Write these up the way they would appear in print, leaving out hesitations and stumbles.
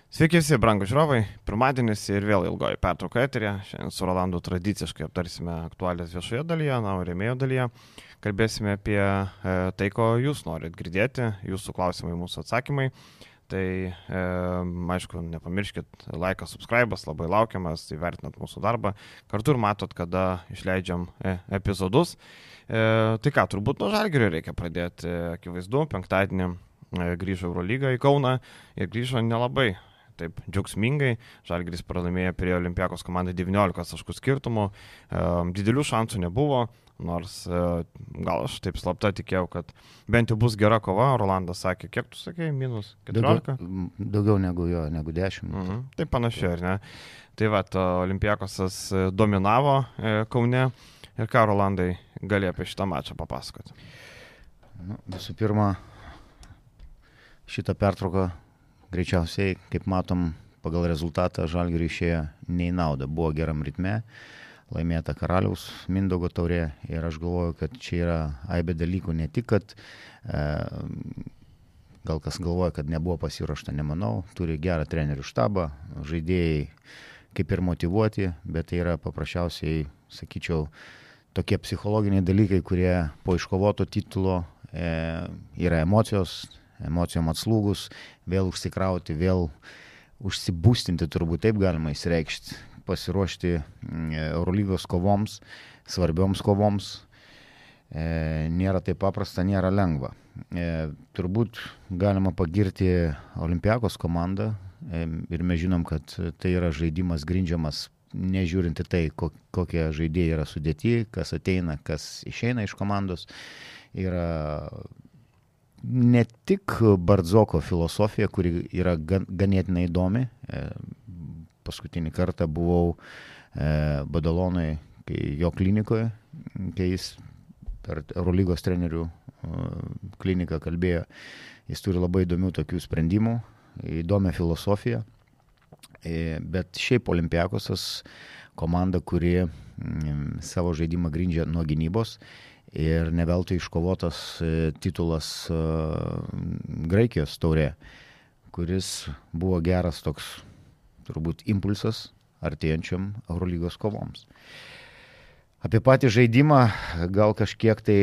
Sveiki visi, brangų žiūrovai. Pirmadienis ir vėl ilgoji pertrauka eterė. Šiandien su Rolandu tradiciškai aptarsime aktualijas viešoje dalyje, na, o rėmėjo dalyje. Kalbėsime apie tai, ko jūs norit girdėti, jūsų klausimai, mūsų atsakymai. Tai, aišku, nepamirškit, laikas, subscribas, labai laukiamas, įvertinat mūsų darbą. Kartu ir matot, kada išleidžiam epizodus. Tai ką, turbūt nuo Žalgirio reikia pradėti, akivaizdu, penktadienį grįžo Eurolyga į Kauną ir grįžo nelabai taip džiaugsmingai. Žalgiris pralaimėjo prie Olympiakos komandai 19 taškų skirtumų. Didelių šansų nebuvo, nors gal aš taip slapta tikėjau, kad bent jau bus gera kova. Rolandas sakė, kiek tu sakei, minus 14? Daugiau negu 10. Tai panašiai, ar ne? Tai va, Olympiakosas dominavo Kaune. Ir ką, Rolandai, gali apie šitą mačą papasakoti? Visų pirma, šitą pertrauką greičiausiai, kaip matom, pagal rezultatą Žalgiriui išėjo ne į naudą. Buvo geram ritme, laimėta Karaliaus Mindaugo taurė ir aš galvoju, kad čia yra aibė dalykų, ne tik, kad gal kas galvoja, kad nebuvo pasiruošta, nemanau, turi gerą trenerių štabą, žaidėjai kaip ir motyvuoti, bet tai yra paprasčiausiai, sakyčiau, tokie psichologiniai dalykai, kurie po iškovoto titulo yra emocijom atslūgus, vėl užsikrauti, vėl užsibūstinti, turbūt taip galima įsireikšti, pasiruošti Eurolygos kovoms, svarbioms kovoms. Nėra taip paprasta, nėra lengva. Turbūt galima pagirti Olympiakos komandą ir mes žinom, kad tai yra žaidimas grindžiamas, nežiūrinti tai, kokie žaidėjai yra sudėti, kas ateina, kas išeina iš komandos. Yra ne tik Bardzoko filosofija, kuri yra ganėtinai įdomi. Paskutinį kartą buvau Badalonui, jo klinikoje, kai jis per Eurolygos trenerių kliniką kalbėjo. Jis turi labai įdomių tokių sprendimų, įdomią filosofiją. Bet šiaip Olympiakosas komanda, kuri savo žaidimą grindžia nuo gynybos. Ir neveltui iškovotas titulas Graikijos taurė, kuris buvo geras toks, turbūt, impulsas artėjančiam Eurolygos kovoms. Apie patį žaidimą gal kažkiek tai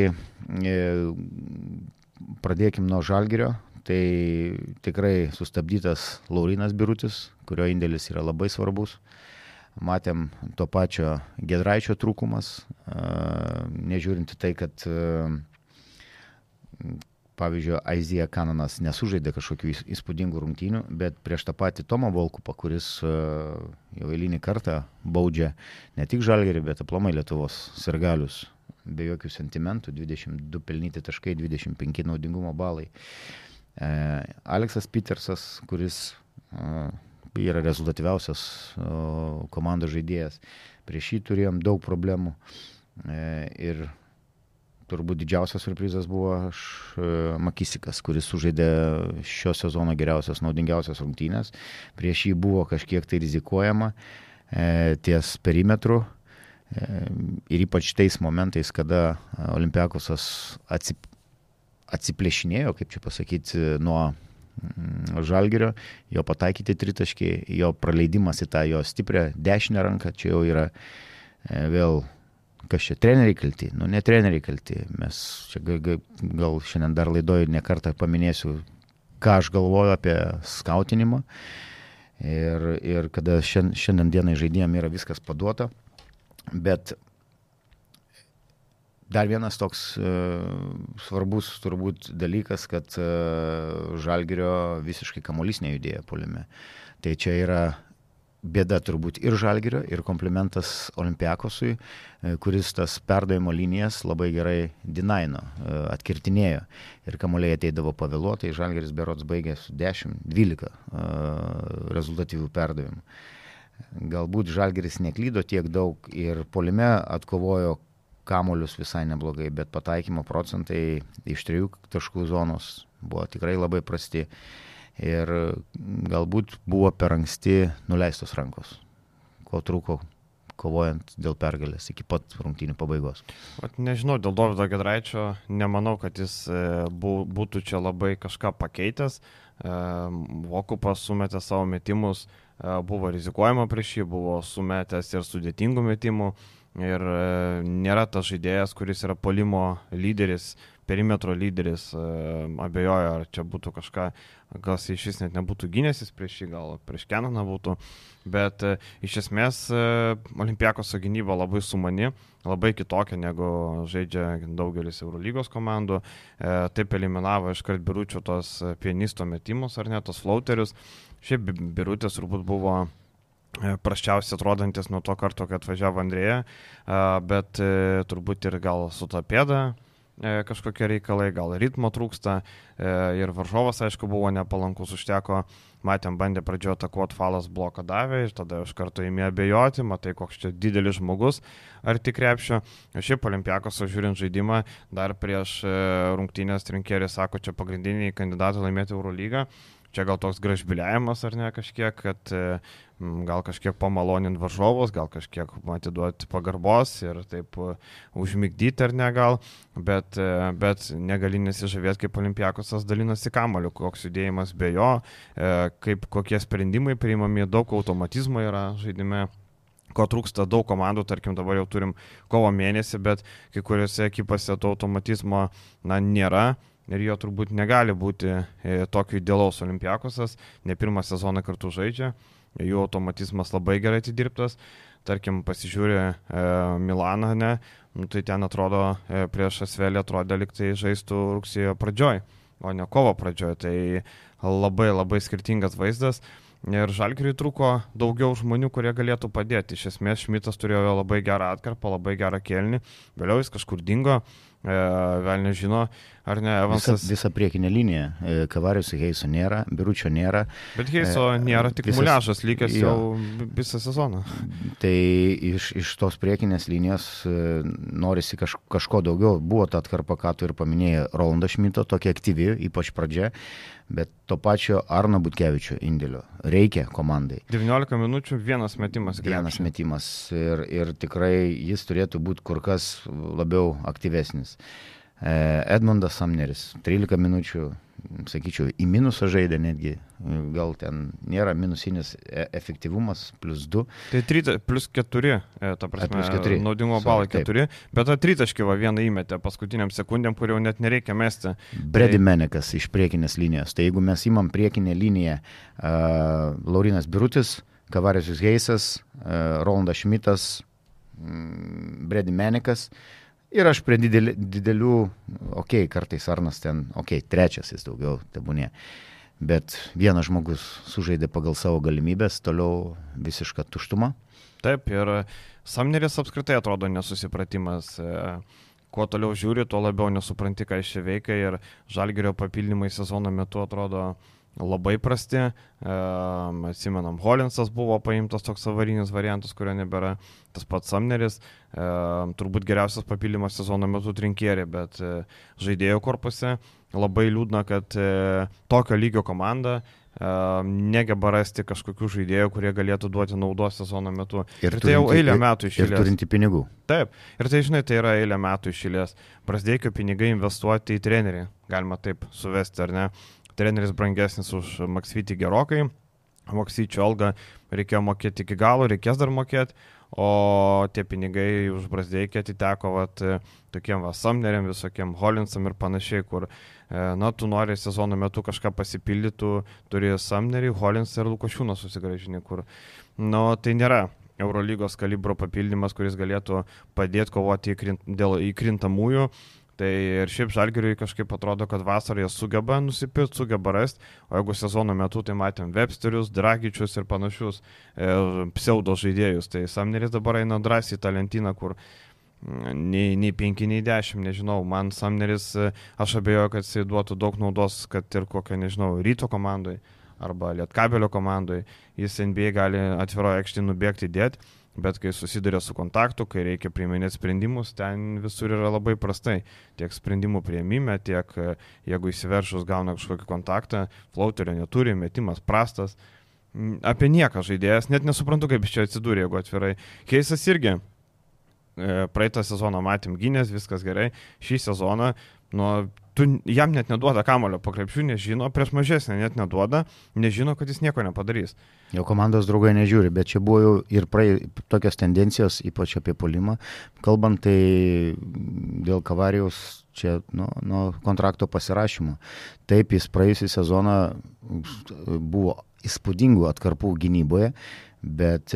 pradėkim nuo Žalgirio. Tai tikrai sustabdytas Laurynas Birutis, kurio indėlis yra labai svarbus. Matėm to pačio Giedraičio trūkumas, nežiūrinti tai, kad pavyzdžiui, Aizija Kananas nesužaidė kažkokių įspūdingų rungtynių, bet prieš tą patį Tomą Volkupą, kuris jau eilinį kartą baudžia ne tik Žalgirį, bet aplamai Lietuvos sirgalius, be jokių sentimentų, 22 pelnyti taškai, 25 naudingumo balai. Aleksas Petersas, kuris yra rezultatyviausias komandos žaidėjas. Prieš jį turėjom daug problemų ir turbūt didžiausias surprizas buvo Makisikas, kuris sužaidė šio sezono geriausias, naudingiausias rungtynės. Prieš jį buvo kažkiek tai rizikuojama ties perimetru ir ypač tais momentais, kada Olympiakosas atsiplėšinėjo, kaip čia pasakyti, nuo Žalgirio, jo pataikyti tritaškiai, jo praleidimas į tą jo stiprią dešinę ranką, čia jau yra vėl, kas čia, treneriai kalti? Nu, ne treneriai kalti. Mes čia gal šiandien dar laidoje nekartą paminėsiu, ką aš galvoju apie skautinimą ir kada šiandien dienai žaidėjam yra viskas paduota, bet dar vienas toks svarbus turbūt dalykas, kad Žalgirio visiškai kamuolys nejudėjo puolime. Tai čia yra bėda turbūt ir Žalgirio, ir komplimentas Olympiakosui, kuris tas perdavimo linijas labai gerai dinaino, atkirtinėjo. Ir kamuoliai ateidavo pavėluotai, Žalgiris berods baigė su 10-12 rezultatyvių perdavimų. Galbūt Žalgiris neklydo tiek daug ir puolime atkovojo kamuolius visai neblogai, bet pataikymo procentai iš 3 taškų zonos buvo tikrai labai prasti ir galbūt buvo per anksti nuleistos rankos, ko trūko kovojant dėl pergalės iki pat rungtynių pabaigos. Nežinau, dėl Dovydo Giedraičio nemanau, kad jis būtų čia labai kažką pakeitęs. Vokupas sumetė savo metimus, buvo rizikuojama prieš jį, buvo sumetęs ir sudėtingų metimų. Ir nėra tas žaidėjas, kuris yra puolimo lyderis, perimetro lyderis, abejoju, ar čia būtų kažką, gal jis iš vis net nebūtų gynęsis prieš jį, gal prieš Kenaną būtų, bet iš esmės Olympiakoso gynyba labai sumani, labai kitokia negu žaidžia daugelis Eurolygos komandų, taip eliminavo iškart Biručio tos pianisto metimus ar net tos flauterius, šiaip Birutis turbūt buvo prasčiausiai atrodantis nuo to karto, kad atvažiavo Andrėja, bet turbūt ir gal su ta pėda kažkokie reikalai, gal ritmo trūksta ir varžovas, aišku, buvo nepalankus, užteko, matėm, bandė pradžioje atakuoti, falas bloką davė ir tada iš karto ėmė abejoti, matai, koks čia didelis žmogus arti krepšio. Šiaip Olympiakoso žiūrint žaidimą, dar prieš rungtynės Trinkėris sako, čia pagrindiniai kandidatai laimėti Eurolygą. Čia gal toks gražbiliavimas ar ne kažkiek, kad gal kažkiek pamalonint varžovus, gal kažkiek atiduoti pagarbos ir taip užmigdyti ar ne gal, bet negali nesižavėti, kaip Olympiakosas dalinasi kamuoliu, koks judėjimas be jo, kokie sprendimai priimami, daug automatizmo yra žaidime. Ko trūksta daug komandų, tarkim dabar jau turim kovo mėnesį, bet kai kuriuose ekipose to automatizmo nėra. Ir jo turbūt negali būti tokio idealaus Olympiakosas, ne pirmą sezoną kartu žaidžia, jų automatizmas labai gerai atidirbtas, tarkim pasižiūrė Milaną, tai ten atrodo prieš Asvelį atrodė lyg tai žaistų rugsėjo pradžioj, o ne kovo pradžioj, tai labai labai skirtingas vaizdas ir Žalgiriui trūko daugiau žmonių, kurie galėtų padėti, iš esmės Šmitas turėjo labai gerą atkarpą, labai gerą kėlinį, vėliau jis kažkur dingo, vėl nežino, ar ne, Evansas. Visa priekinė linija, Kavarius Heiso nėra, Biručio nėra. Bet Heiso nėra, tik Muliažas lygęs jau visą sezoną. Tai iš tos priekinės linijos norisi kažko daugiau. Buvo ta atkarpa, ką tu ir paminėjai, Rolandas Šmito, tokia aktyvi, ypač pradžia, bet to pačio Arno Butkevičio indėlio reikia komandai. 19 minučių, vienas metimas. Vienas metimas ir tikrai jis turėtų būti kur kas labiau aktyvesnis. Edmundas Samneris, 13 minučių, sakyčiau, į minusą žaidė netgi, gal ten nėra minusinis efektyvumas, +2. Tai +4, ta prasme, naudingo balą 4, bet tą tritaškį vieną įmetė paskutiniam sekundėm, kur jau net nereikia mesti. Brady Menekas iš priekinės linijos, tai jeigu mes imam priekinę liniją Laurinas Birutis, Kavarius Heisas, Rolandas Šmitas, Brady Menekas, ir aš prie didelių, kartais Arnas ten, trečias jis daugiau tebūnė, bet vienas žmogus sužaidė pagal savo galimybės, toliau visiška tuštuma. Taip, ir Samneris apskritai atrodo nesusipratimas, kuo toliau žiūri, tuo labiau nesupranti, ką iš čia veikia ir Žalgirio papildymai sezono metu atrodo labai prasti, atsimenam, Holinsas buvo paimtas toks avarinis variantas, kurio nebėra, tas pats Samneris, turbūt geriausias papildymas sezono metu Trinkėri, bet žaidėjų korpuse labai liūdna, kad tokio lygio komanda negeba rasti kažkokių žaidėjų, kurie galėtų duoti naudos sezono metu. Ir tai jau eilę metų išėlės. Ir turinti pinigų. Taip, ir tai žinai, tai yra eilę metų išėlės. Brasdeikio pinigai investuoti į trenerį, galima taip suvesti, ar ne? Treneris brangesnis už Maksvytį gerokai, Maksyčio algą reikėjo mokėti iki galo, reikės dar mokėti, o tie pinigai už Brasdeikį atiteko tokiem Samneriam, visokiem Holinsam ir panašiai, kur tu nori sezono metu kažką pasipildytų, turi Samnerį, Holinsą ir Lukošiūną susigrąžinį, kur tai nėra Eurolygos kalibro papildymas, kuris galėtų padėti kovoti dėl įkrintamųjų. Tai ir šiaip Žalgiriui kažkaip atrodo, kad vasarą jie sugeba nusipirkti, sugeba rasti, o jeigu sezono metu tai matėm Websterius, Dragičius ir panašius pseudo žaidėjus, tai Samneris dabar eina drąsiai tą lentyną, kur nei 5, nei 10, nežinau, man Samneris, aš abejoju, kad jisai duotų daug naudos, kad ir kokią, nežinau, Ryto komandai arba Lietkabelio komandai, jis NBA gali atviro aikštį nubėgti dėti. Bet kai susiduria su kontaktu, kai reikia priiminėti sprendimus, ten visur yra labai prastai. Tiek sprendimų priėmime, tiek jeigu įsiveršus gauna kažkokį kontaktą, flauterio neturi, metimas prastas. apie nieką žaidėjas, net nesuprantu, kaip jis čia atsidūrė, jeigu atvirai. Keisas irgi praeitą sezoną matėm gynės, viskas gerai, šį sezoną, jam net neduoda kamulio po krepšių, nežino, prieš mažesnę net neduoda, nežino, kad jis nieko nepadarys. Jo komandos draugai nežiūri, bet čia buvo jau ir tokios tendencijos, ypač apie puolimą. Kalbant, tai dėl Kavarijaus čia nuo kontrakto pasirašymo. Taip, jis praėjusį sezoną buvo įspūdingų atkarpų gynyboje, bet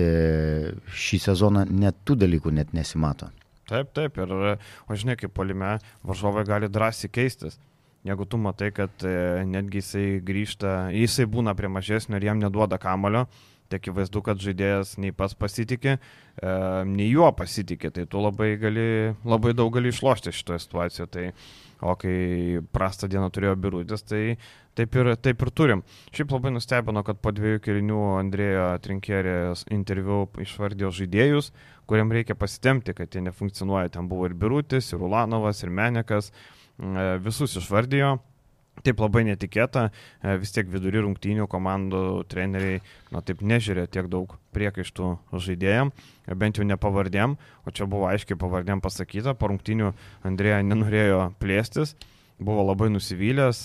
šį sezoną net tų dalykų net nesimato. Taip, ir, o žinai, kaip puolime, varžovai gali drąsiai keistis. Jeigu tu matai, kad netgi jisai grįžta, jisai būna prie mažesnio ir jam neduoda kamulio, tai akivaizdu, kad žaidėjas nei pats pasitikė, nei juo pasitikė, tai tu labai daug gali išlošti šitoje situacijoje. Tai, o kai prastą dieną turėjo Birutis, tai taip ir turim. Šiaip labai nustebino, kad po 2 kėlinių Andrėjo Trinkierės interviu išvardėjo žaidėjus, kuriam reikia pasitemti, kad jie nefunkcionuoja. Ten buvo ir Birutis, ir Ulanovas, ir Menekas, visus išvardėjo. Taip labai netikėta, vis tiek vidury rungtynių komandų treneriai taip nežiūrė tiek daug priekaištų žaidėjam, bent jau ne pavardėm, o čia buvo aiškiai pavardėm pasakyta, po rungtynių Andrėja nenorėjo plėstis, buvo labai nusivylęs,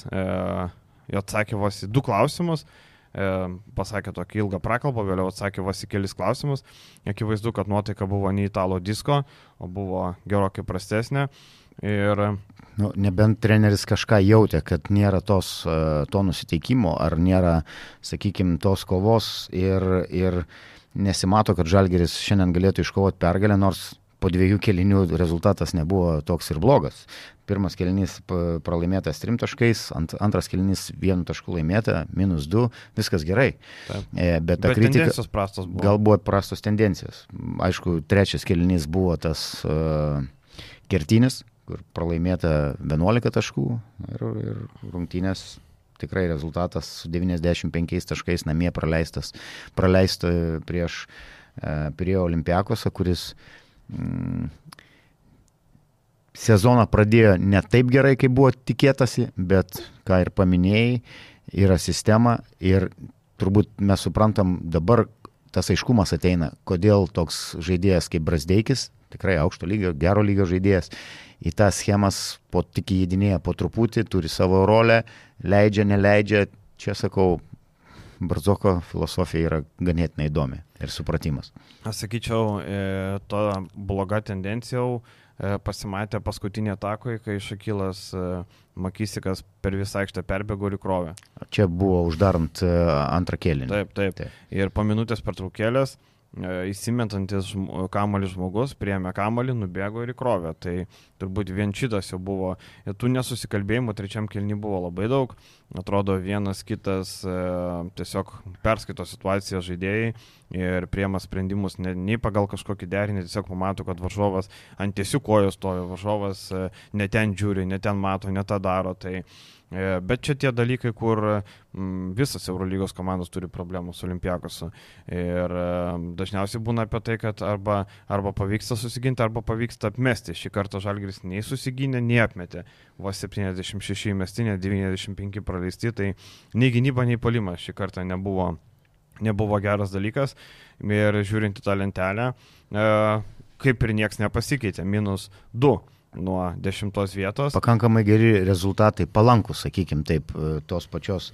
jo atsakė vos į 2 klausimus, pasakė tokį ilgą prakalbą, vėliau atsakė vos į kelis klausimus, akivaizdu, kad nuotaika buvo ne italo disko, o buvo gerokai prastesnė. Ir nebent treneris kažką jautė, kad nėra to nusiteikimo, ar nėra, sakykime, tos kovos ir nesimato, kad Žalgiris šiandien galėtų iškovoti pergalę, nors po 2 kėlinių rezultatas nebuvo toks ir blogas. Pirmas kėlinys pralaimėtas 3 taškais, antras kėlinys 1 tašku laimėta, -2, viskas gerai. Bet ta kritika, gal buvo prastos tendencijos. Aišku, 3 kėlinys buvo tas kertinis, kur pralaimėta 11 taškų ir rungtynės tikrai rezultatas su 95 taškais namie praleista prieš Pirėjo Olympiakosą, kuris sezoną pradėjo ne taip gerai, kaip buvo tikėtasi, bet, ką ir paminėjai, yra sistema ir turbūt mes suprantam dabar, tas aiškumas ateina, kodėl toks žaidėjas kaip Brazdeikis, tikrai aukšto lygio, gero lygio žaidėjas, į tas schemas tik įeidinėja po truputį, turi savo rolę, leidžia, neleidžia. Čia, sakau, Bardzoko filosofija yra ganėtinai įdomi ir supratimas. Aš sakyčiau, to bloga tendencija pasimatė paskutinė atakoje, kai Šakilas Makisikas per visą aikštę perbėgo ir įkrovė. Čia buvo uždarant antrą kėlinį. Taip. Ir po minutės pertraukėlės įsimetantis kamuolį žmogus, priėmė kamuolį, nubėgo ir įkrovė. Tai turbūt vien šitas jau buvo. Ir tų nesusikalbėjimų 3 kėlinį buvo labai daug. Atrodo, vienas kitas tiesiog perskaito situaciją žaidėjai ir priema sprendimus nei pagal kažkokį derinį, tiesiog pamato, kad varžovas ant tiesių kojos stovi, varžovas ne ten žiūri, ne ten mato, ne tą daro. Tai bet čia tie dalykai, kur visas Eurolygos komandos turi problemų su Olympiakosu. Ir dažniausiai būna apie tai, kad arba pavyksta susiginti, arba pavyksta apmesti. Šį kartą Žalgiris nei susigynė, nei apmetė. Vos 76 mestinė, 95 praleisti, tai nei gynyba, nei puolimas šį kartą nebuvo geras dalykas. Ir žiūrint į tą lentelę, kaip ir nieks nepasikeitė, -2. Nuo 10 vietos. Pakankamai geri rezultatai, palankus, sakykime taip, tos pačios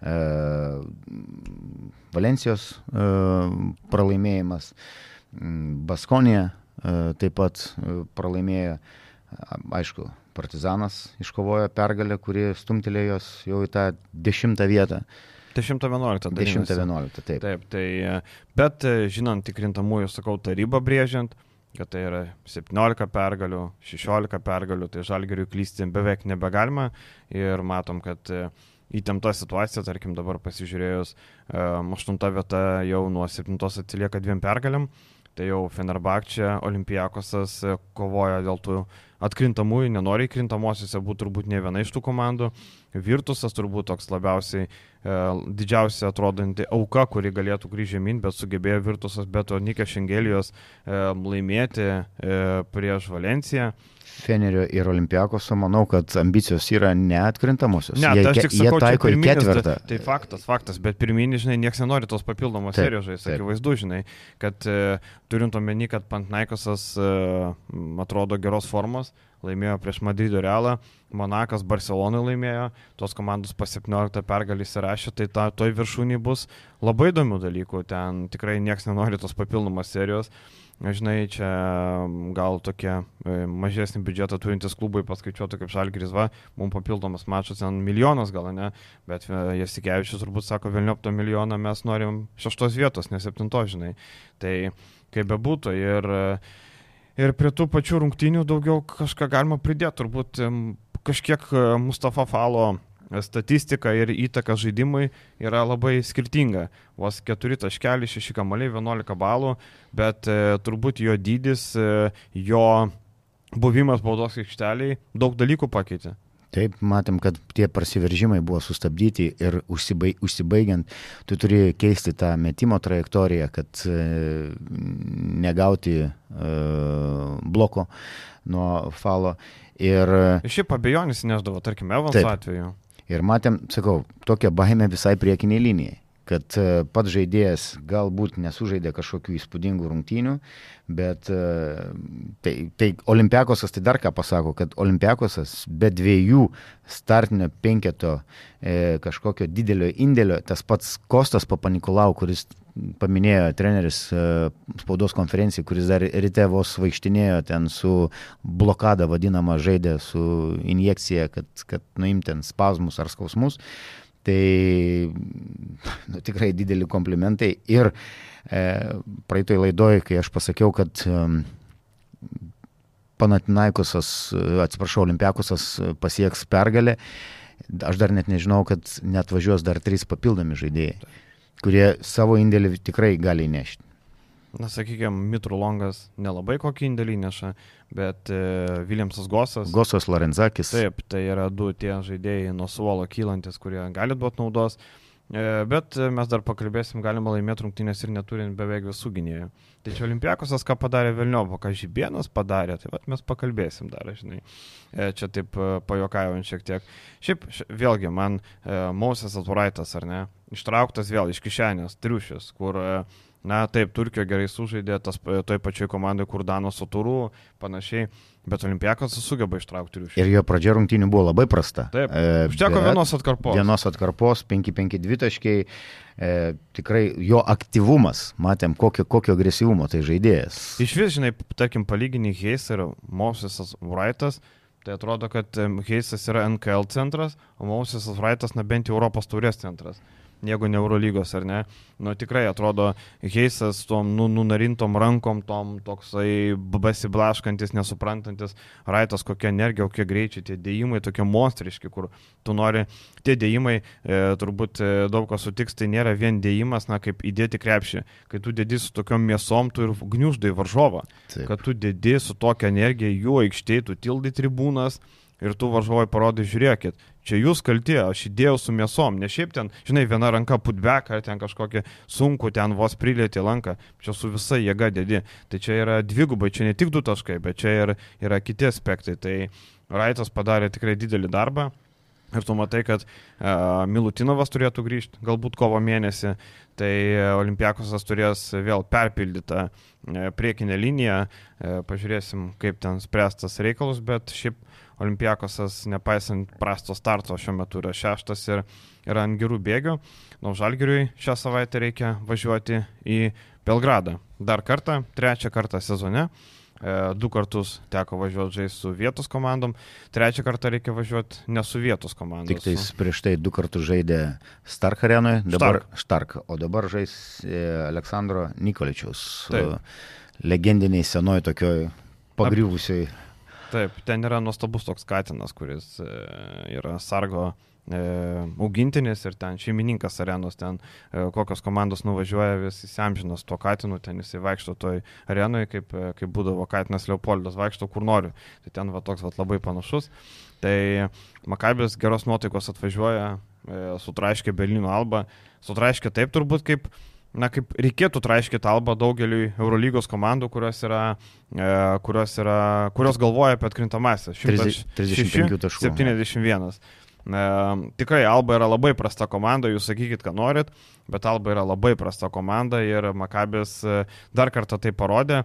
Valencijos pralaimėjimas, Baskonija taip pat pralaimėjo, aišku, Partizanas iškovojo pergalę, kuri stumtelėjo jos jau į tą 10 vietą. 10-11. 10-11, taip. Taip, tai, bet žinant tikrintamųjų, sakau, tarybą brėžiant, kad tai yra 17 pergalių, 16 pergalių, tai Žalgiriui klysti beveik nebegalima ir matom, kad įtempta situacija, tarkim dabar pasižiūrėjus, 8 vieta jau nuo 7 atsilieka 2 pergalėm, tai jau Fenerbahčė, Olympiakosas kovoja dėl tų atkrintamųjų, nenori įkrintamosiuose būti turbūt ne viena iš tų komandų. Virtusas turbūt toks labiausiai didžiausia atrodanti auka, kuri galėtų grįžti žemyn, bet sugebėjo Virtusas be to Nikės Šengelijos laimėti prieš Valenciją. Fenerio ir Olimpiakoso, manau, kad ambicijos yra neatkrintamosios. Ne, jie taiko į ketvirtą. Tai faktas, bet pirminį, žinai, niekas nenori tos papildomos serijos žaisti, akivaizdu, žinai, kad turint omeny, kad Panathinaikosas atrodo geros formos, laimėjo prieš Madrido Realą, Monakas Barcelonai laimėjo, tos komandos po 17 pergalį įsirašė, tai toj viršūnį bus labai įdomių dalykų, ten tikrai niekas nenori tos papildomos serijos. Žinai, čia gal tokie mažesnį biudžetą turintys klubai paskaičiuotų kaip Žalgiris, mums papildomas mačas, ten milijonas gal, ne, bet Jasikevičius turbūt sako, velniop to milijoną, mes norim 6 vietos, ne 7, žinai. Tai kaip bebūtų ir prie tų pačių rungtynių daugiau kažką galima pridėti, turbūt kažkiek Mustafa Falo statistika ir įtaka žaidimui yra labai skirtinga. Vos 4 taškeliai, 6 kamuoliai, 11 balų, bet turbūt jo dydis, jo buvimas baudos aikšteliai daug dalykų pakeitė. Taip, matėm, kad tie prasiveržimai buvo sustabdyti ir užsibaigiant, tu turi keisti tą metimo trajektoriją, kad negauti bloko nuo Falo. Šiaip abejonės neždavo, tarkim, Evans atveju. Ir matėm, sakau, tokią baimę visai priekiniai linijai, kad pats žaidėjas galbūt nesužaidė kažkokių įspūdingų rungtynių, bet tai Olimpiakosas tai dar ką pasako, kad Olimpiakosas be 2 startinio 5 kažkokio didelio indėlio, tas pats Kostas Papanikolau, kuris paminėjo treneris spaudos konferencijai, kuris dar ryte vos vaikštinėjo ten su blokada vadinama, žaidė su injekcija, kad nuimti ten spazmus ar skausmus. Tai tikrai dideli komplimentai. Ir praeitoj laidoj, kai aš pasakiau, kad Olimpiakosas pasieks pergalę, aš dar net nežinau, kad net važiuos dar 3 papildomi žaidėjai, kurie savo indėlį tikrai gali įnešti. Na, sakykime, Mitru Longas nelabai kokį indėlį neša, bet Viljamsas Gosas. Gosas Lorenzakis. Taip, tai yra 2 tie žaidėjai nuo suolo kylantis, kurie gali duoti naudos. Bet mes dar pakalbėsim, galima laimėti rungtynės ir neturint beveik visų gynėjų. Tai čia Olimpiakosas ką padarė Velniovo, ką Žibėnas padarė, tai mes pakalbėsim dar, žinai. Čia taip pajuokaujant šiek tiek. Šiaip vėlgi man Mosesas Wrightas, ar ne, ištrauktas vėl iš kišenės, triušis, kur na taip, Turkijo gerai sužaidė, toj pačioj komandai, kur Dano Soturų, panašiai, bet Olimpiakosas sugeba ištraukti triušį. Ir jo pradžia rungtynių buvo labai prasta. Taip, užteko vienos atkarpos. Vienos atkarpos, 5-5-2 taškai, tikrai jo aktyvumas, matėm, kokio agresyvumo tai žaidėjas. Iš vis, žinai, tarkim, palygini Heis ir Mosesas Wrightas, tai atrodo, kad Heisas yra NKL centras, o Mosesas Wrightas, na bent Europos taurės centras. Jeigu ne Eurolygos, ar ne? Nu, tikrai atrodo, Heisas tom nunarintom rankom, tom toksai besiblaškantis, nesuprantantis, Wrightas kokia energija, kokie greičiai, tie dėjimai tokie monstriški, kur tu nori, tie dėjimai, turbūt daug kas sutiks, tai nėra vien dėjimas, na, kaip įdėti krepšį. Kai tu dėdi su tokiom mėsom, tu ir gniuždai varžovą. Taip. Kad tu dėdi su tokia energija, jų aikštėj, tu tildai tribūnas, ir tu varžovai parodai, žiūrėkit, čia jūs kalti, aš įdėjau su mėsom, ne šiaip ten, žinai, viena ranka putbeką, ten kažkokį sunku, ten vos prilėti lanką, čia su visa jėga dėdi. Tai čia yra dvigubai, čia ne tik 2 taškai, bet čia yra kiti aspektai. Tai Wrightas padarė tikrai didelį darbą. Ir tu matai, kad Milutinovas turėtų grįžti, galbūt kovo mėnesį, tai Olimpiakosas turės vėl perpildytą priekinę liniją, pažiūrėsim, kaip ten spręstas reikalus, bet šiaip Olimpiakosas, nepaisant prasto starto, šiuo metu yra 6 ir yra ant gerų bėgių. Nuo Žalgiriui šią savaitę reikia važiuoti į Belgradą. Dar kartą, 3 kartą sezone. 2 kartus teko važiuoti žaisti su vietos komandom, 3 kartą reikia važiuoti ne su vietos komandom. Tik tais prieš tai 2 kartus žaidė Stark arenoje, dabar Stark, o dabar žais Aleksandro Nikoličiaus, legendiniai senoj tokioj pagriuvusioj. Taip, ten yra nuostabus toks katinas, kuris yra sargo augintinis ir ten šeimininkas arenos, ten kokios komandos nuvažiuoja, vis įsiamžinas tuo Katinu, ten jisai vaikšto toj arenoje, kaip būdavo Katinas Leopoldas, vaikšto kur noriu. Tai ten va toks va labai panašus. Tai Makabis geros nuotaikos atvažiuoja, sutraiškė Berlyno Albą, sutraiškė taip turbūt kaip reikėtų traiškyti Albą daugeliui Eurolygos komandų, kurios galvoja apie atkrintamąsias. 35 taškų. 71. Tikrai Alba yra labai prasta komanda, jūs sakykit, ką norit, bet Alba yra labai prasta komanda ir Makabis dar kartą tai parodė.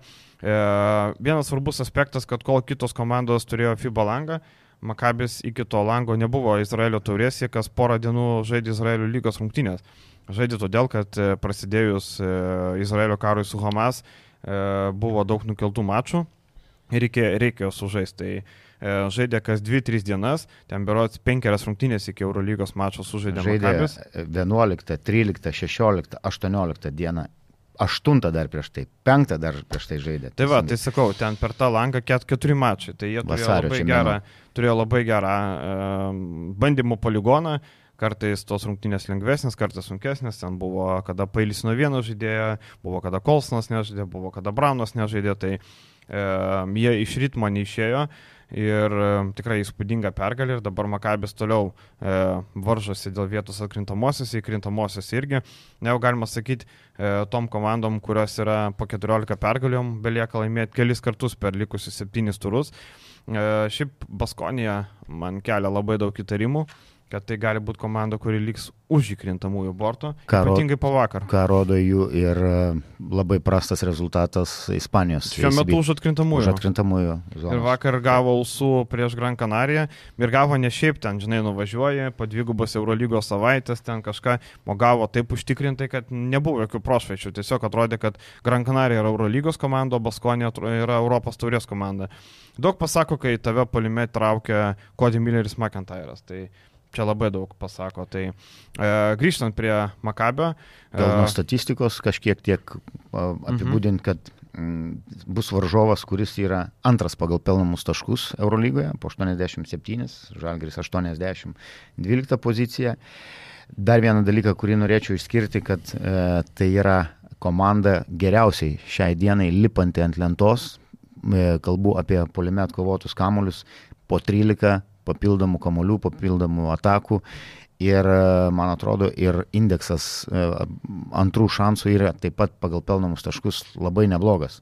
Vienas svarbus aspektas, kad kol kitos komandos turėjo FIBA langą, Makabis iki to lango nebuvo Izraelio taurės, kas porą dienų žaidė Izraelio lygos rungtynės. Žaidė todėl, kad prasidėjus Izraelio karui su Hamas buvo daug nukeltų mačų ir reikėjo sužaisti. Tai žaidė kas 2-3 dienas, ten berods 5 rungtynės iki Eurolygos mačo sužaidė Makabis. 11, 13, 16, 18 dieną. 8 dar prieš tai, 5 dar prieš tai žaidė. Tai va, tai sakau, ten per tą langą 4 mačai, tai jie turėjo labai gerą bandymų poligoną, kartais tos rungtynės lengvesnės, kartais sunkesnės, ten buvo, kada Pailis nuo vieno žaidėjo, buvo, kada Kolsonas nežaidė, buvo, kada Braunas nežaidė, tai jie iš ritmo neišėjo. Ir tikrai įspūdinga pergalė ir dabar Makabis toliau varžosi dėl vietos atkrintamosios, įkrintamosios irgi. Jau galima sakyti, tom komandom, kurios yra po 14 pergaliom, belieka laimėti kelis kartus per likusius 7 turus. Šiaip Baskonija man kelia labai daug įtarimų, kad tai gali būti komanda, kuri liks už įkrintamųjų borto, ypatingai po vakar. Ką rodo jų ir labai prastas rezultatas Ispanijos. Šiuo metu už atkrintamųjų zonos. Ir vakar gavo ausų prieš Gran Canariją ir gavo ne šiaip ten, žinai, nuvažiuoja, po 2 Eurolygos savaitės ten kažką, o gavo taip užtikrintai, kad nebuvo jokių prošvaičių. Tiesiog atrodė, kad Gran Canarija yra Eurolygos komanda, o Baskonija yra Europos taurės komanda. Daug pasako, kai tave puolime traukia Cody Milleris McIntyre'as. Tai čia labai daug pasako. Tai grįžtant prie Makabio. Dėl statistikos kažkiek tiek apibūdint, kad bus varžovas, kuris yra antras pagal pelnamus taškus Eurolygoje, po 87, Žalgiris 80, 12 pozicija. Dar vieną dalyką, kurį norėčiau išskirti, kad tai yra komanda geriausiai šiai dienai lipanti ant lentos, kalbu apie puolime atkovotus kamuolius, po 13 papildomų kamuolių, papildomų atakų ir, man atrodo, ir indeksas antrų šansų yra taip pat pagal pelnamus taškus labai neblogas.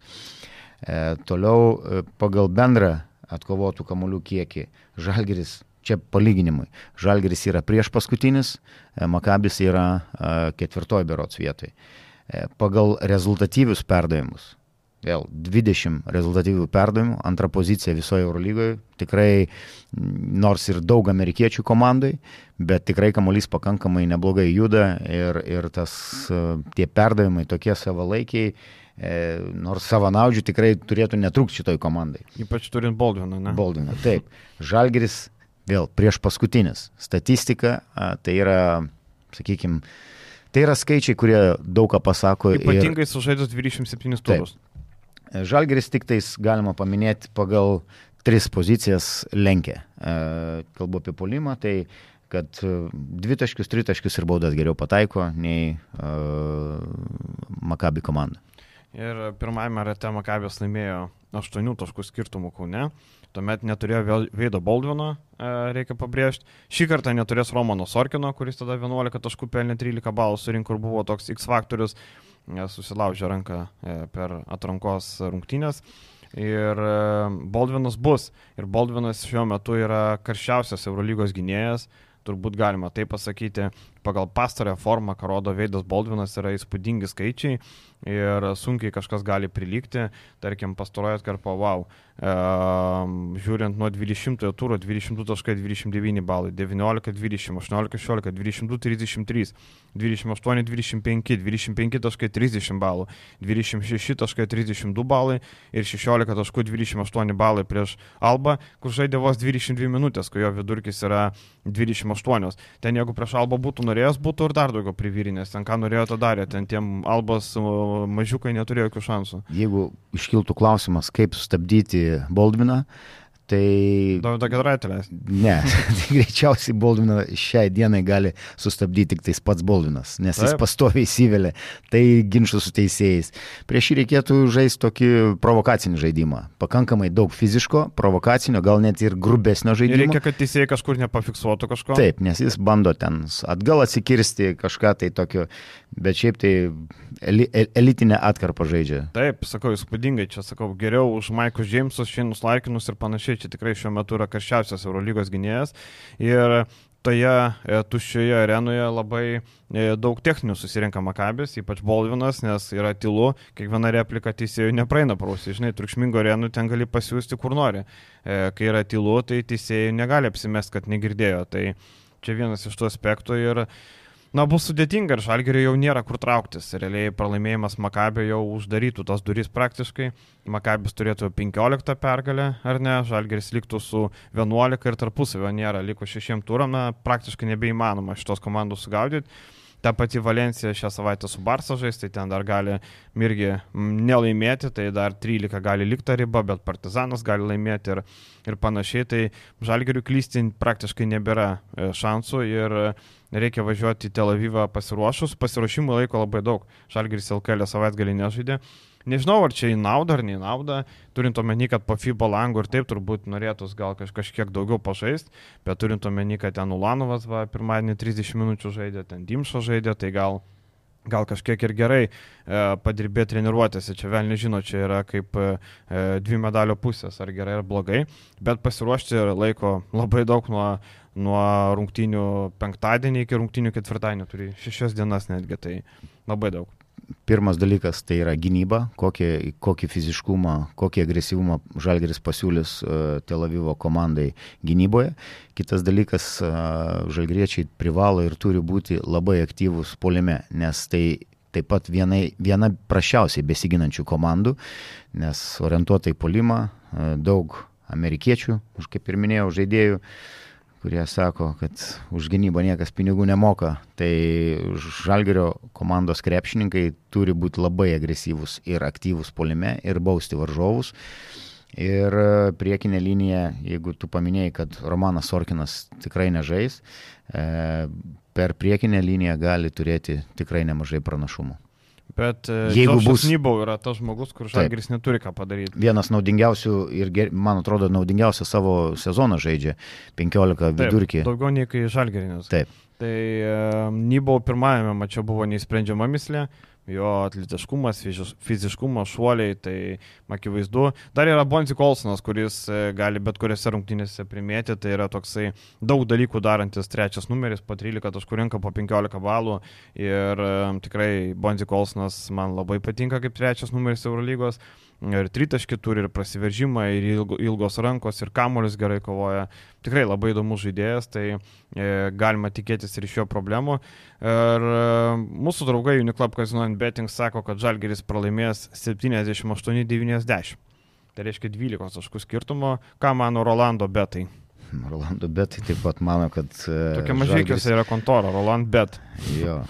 Toliau pagal bendrą atkovotų kamuolių kiekį Žalgiris, čia palyginimui, Žalgiris yra prieš paskutinis, Makabis yra 4 berods vietoj. Pagal rezultatyvius perdavimus, vėl 20 rezultatyvių perdavimų, antra pozicija visoje Eurolygoje, tikrai nors ir daug amerikiečių komandai, bet tikrai kamuolys pakankamai neblogai juda ir tie perdavimai tokie savalaikiai, nors savanaudžių tikrai turėtų netrūkti šitoj komandai. Ypač turint Baldviną, ne? Baldviną, taip. Žalgiris vėl prieš paskutinis. Statistika, tai yra, sakykime, tai yra skaičiai, kurie daug ką pasako. Ypatingai sužaidus 27 turus. Taip. Žalgiris tik tais galima paminėti pagal 3 pozicijas lenkia. Kalbu apie puolimą, tai kad 2 taškius, 3 taškius ir baudas geriau pataiko nei Makabi komanda. Ir pirmajame rate Makabis laimėjo 8 taškų skirtumų Kaune. Tuomet neturėjo Veido Baldvino, reikia pabrėžti. Šį kartą neturės Romano Sorkino, kuris tada 11 taškų pelnė 13 balų surinko ir buvo toks X faktorius. Susilaužė ranką per atrankos rungtynės ir Baldvinas bus. Ir Baldvinas šiuo metu yra karščiausias Eurolygos gynėjas, turbūt galima tai pasakyti. Pagal pastarąją formą, ką rodo Veidas Baldvinas, yra įspūdingi skaičiai ir sunkiai kažkas gali prilygti. Tarkim, pastarojo atkarpo, žiūrint nuo 20 turo, 22.29 balai, 19.20, 18.16, 22.33, 28.25, 25.30 balų, 26.32 balai ir 16.28 balai prieš Albą, kur žaidė vos 22 minutės, kai jo vidurkis yra 28. Ten jeigu prieš Albą būtų ir dar daugiau privyrinės, ten ką norėjo, tą darė, ten tiem Albos mažiukai neturėjo jokių šansų. Jeigu iškiltų klausimas, kaip sustabdyti Baldviną, tai... Dovydo Giedraitelės. Ne, tai greičiausiai Baldviną šiai dienai gali sustabdyti tik tais pats Baldvinas, nes jis pastoviai įsivelia, tai ginčų su teisėjais. Prieš jį reikėtų žaisti tokį provokacinį žaidimą. Pakankamai daug fiziško, provokacinio, gal net ir grubesnio žaidimo. Reikia, kad teisėjai kažkur nepafiksuotų kažko. Taip, nes jis bando ten atgal atsikirsti kažką tai tokio, bet šiaip tai elitinę atkarpą žaidžia. Taip, sakau, įspūdingai, čia sakau, geriau už Maikus Džeimsus, Šeinus Larkinus ir panašiai, čia tikrai šiuo metu yra karščiausias Eurolygos gynėjas ir toje tuščioje arenoje labai daug techninių susirenka Makabis, ypač Baldvinas, nes yra tylu, kiekviena replika teisėjų nepraeina prausiai, žinai, triukšmingo arenų ten gali pasiūsti kur nori, kai yra tylu, tai teisėjai negali apsimest, kad negirdėjo, tai čia vienas iš tų aspektų ir bus sudėtinga ir Žalgiriui jau nėra kur trauktis. Realiai pralaimėjimas Makabio jau uždarytų tas duris praktiškai. Makabis turėtų 15 pergalę, ar ne? Žalgiris liktų su 11 ir tarpusavio nėra. Liko 6 turam, praktiškai nebeįmanoma šitos komandos sugaudyti. Ta pati Valencija šią savaitę su Barsa žais, tai ten dar gali irgi nelaimėti, tai dar 13 gali likti riba, bet Partizanas gali laimėti ir panašiai. Tai Žalgiriui klysti praktiškai nebėra šansų ir reikia važiuoti į Tel Avivą pasiruošus. Pasiruošimų laiko labai daug. Žalgiris LKL savaitgalį nežaidė. Nežinau, ar čia į naudą ar ne į naudą, turint omeny, kad po FIBA langų ir taip turbūt norėtus gal kažkiek daugiau pažaisti, bet turint omeny, kad ten Ulanovas pirmadienį 30 minučių žaidė, ten Dimšo žaidė, tai gal kažkiek ir gerai padirbėti treniruotėse, čia vėl nežino, čia yra kaip dvi medalio pusės, ar gerai ar blogai, bet pasiruošti laiko labai daug nuo rungtynių penktadienį iki rungtynių ketvirtadienį, turi 6 dienas netgi, tai labai daug. Pirmas dalykas tai yra gynyba, kokį fiziškumą, kokį agresyvumą Žalgiris pasiūlys Tel Avivo komandai gynyboje. Kitas dalykas, žalgiriečiai privalo ir turi būti labai aktyvūs puolime, nes tai taip pat viena prašiausiai besiginančių komandų, nes orientuota į puolimą, daug amerikiečių, kaip ir minėjau, žaidėjų, kurie sako, kad už gynybą niekas pinigų nemoka, tai Žalgirio komandos krepšininkai turi būti labai agresyvūs ir aktyvūs puolime ir bausti varžovus. Ir priekinė linija, jeigu tu paminėjai, kad Romanas Sorkinas tikrai nežais, per priekinę liniją gali turėti tikrai nemažai pranašumų. Bet Džošas Nybau yra tas žmogus, kur Žalgiris neturi ką padaryti. Vienas naudingiausių ir, man atrodo, naudingiausią savo sezoną žaidžia 15 vidurkį. Daugiau nei kai Žalgirinės. Taip. Tai Nybau pirmajame mače buvo neįsprendžiama mislė, jo atletiškumas, fiziškumas, šuoliai, tai akivaizdu. Dar yra Bonzi Kolsonas, kuris gali bet kuriuose rungtynėse primėti, tai yra toksai daug dalykų darantis trečias numeris, po 13 taškų rinka, po 15 balų ir tikrai Bonzi Kolsonas man labai patinka kaip trečias numeris Eurolygos. Ir tritaškį turi, ir prasiveržimą, ir ilgos rankos, ir kamuolius gerai kovoja. Tikrai labai įdomus žaidėjas, tai galima tikėtis ir iš jo problemų. Ir mūsų draugai Uniclub Casino & Betting sako, kad Žalgiris pralaimės 78-90. Tai reiškia 12 taškų skirtumo. Ką mano Rolando Betai? Rolando Betai taip pat mano, kad... Tokia mažykiuose yra kontora, Roland Bet. Jo.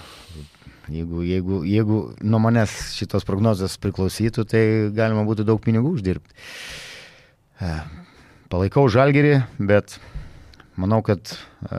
Jeigu nuo manęs šitos prognozijos priklausytų, tai galima būtų daug pinigų uždirbti. Palaikau Žalgirį, bet manau, kad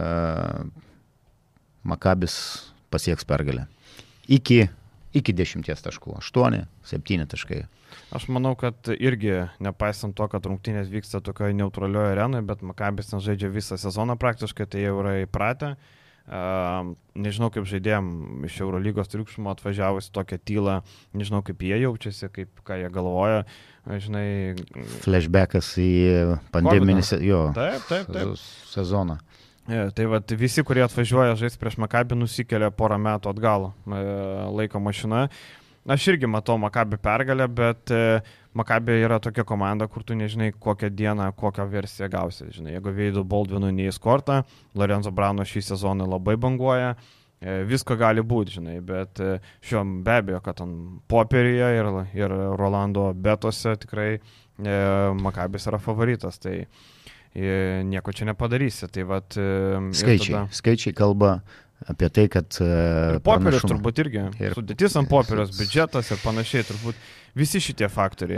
Makabis pasieks pergalę. Iki 10 taškų. 8, 7 taškai. Aš manau, kad irgi, nepaisant to, kad rungtynės vyksta tokioje neutralioje arenoje, bet Makabis žaidžia visą sezoną praktiškai, tai jau yra įpratę. Nežinau, kaip žaidėjom iš Eurolygos triukšmo atvažiavusi tokią tylą, nežinau, kaip jie jaučiasi, ką jie galvoja, žinai. Flashbackas į pandeminį sezoną. Tai vat, visi, kurie atvažiuoja žaisti prieš Makabį, nusikelia porą metų atgal laiko mašina. Aš irgi matau Makabį pergalę, bet Makabė yra tokia komanda, kur tu nežinai, kokią dieną, kokią versiją gausi. Žinai, jeigu Veidu Baldvinu neįs kortą, Lorenzo Brauno šį sezoną labai banguoja, visko gali būti, žinai, bet šiom be abejo, kad ant popieryje ir Rolando Betose tikrai Makabis yra favoritas, tai nieko čia nepadarysi. Tai vat, skaičiai kalba apie tai, kad... Popierius turbūt irgi. Sudėtis ant popierius, biudžetas ir panašiai, turbūt visi šitie faktoriai.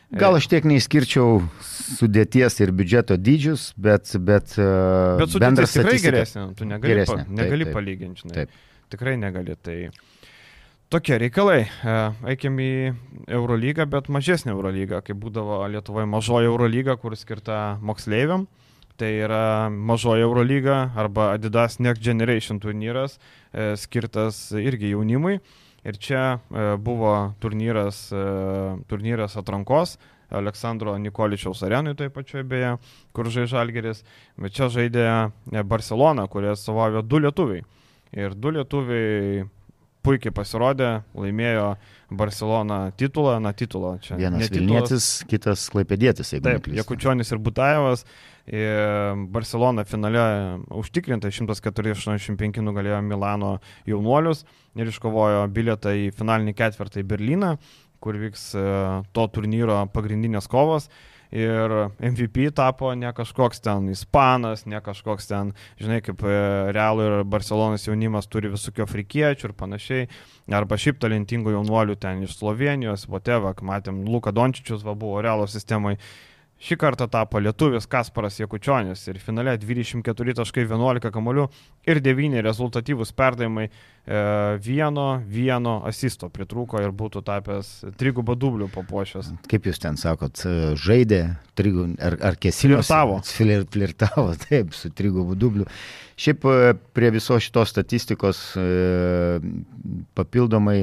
Gal aš tiek neįskirčiau sudėties ir biudžeto dydžius, bet sudėtis tikrai geresnė, tu negali taip, palyginti, žinai. Taip. Tikrai negali, tai tokie reikalai. Eikim į Eurolygą, bet mažesnė Eurolygą, kaip būdavo Lietuvoje mažoji Eurolyga, kur skirta moksleiviam. Tai yra mažoji Eurolyga arba Adidas Next Generation turnyras, skirtas irgi jaunimui. Ir čia buvo turnyras atrankos Aleksandro Nikoličiaus arenui, tai pačioje beje, kur žaidė Žalgiris. Bet čia žaidė Barcelona, kurie atstovavo 2 lietuviai. Ir 2 lietuviai puikiai pasirodė, laimėjo Barcelona titulą, čia. Vienas Vilnietis, kitas Klaipėdietis, jeigu neklystu. Taip, Jakučionis ir Butajevas. Barcelona finale užtikrintai 104-85 nugalėjo Milano jaunuolius ir iškovojo bilietą į finalinį ketvirtą į Berliną, kur vyks to turnyro pagrindinės kovos. Ir MVP tapo ne kažkoks ten ispanas, ne kažkoks ten, žinai, kaip Realo ir Barcelonos jaunimas turi visokių afrikiečių ir panašiai, arba šiaip talentingų jaunuolių ten iš Slovenijos, whatever, matėm, Luka Dončičius buvo Realo sistemai. Šį kartą tapo lietuvis Kasparas Jakučionis ir finale 24 taškai 11 kamuolių ir 9 rezultatyvūs perdavimai, vieno asisto pritrūko ir būtų tapęs 3 dublių papuošęs. Kaip jūs ten sakot, žaidė ar kesinosi? Flirtavo, taip, su 3 dubliu. Šiaip prie viso šitos statistikos papildomai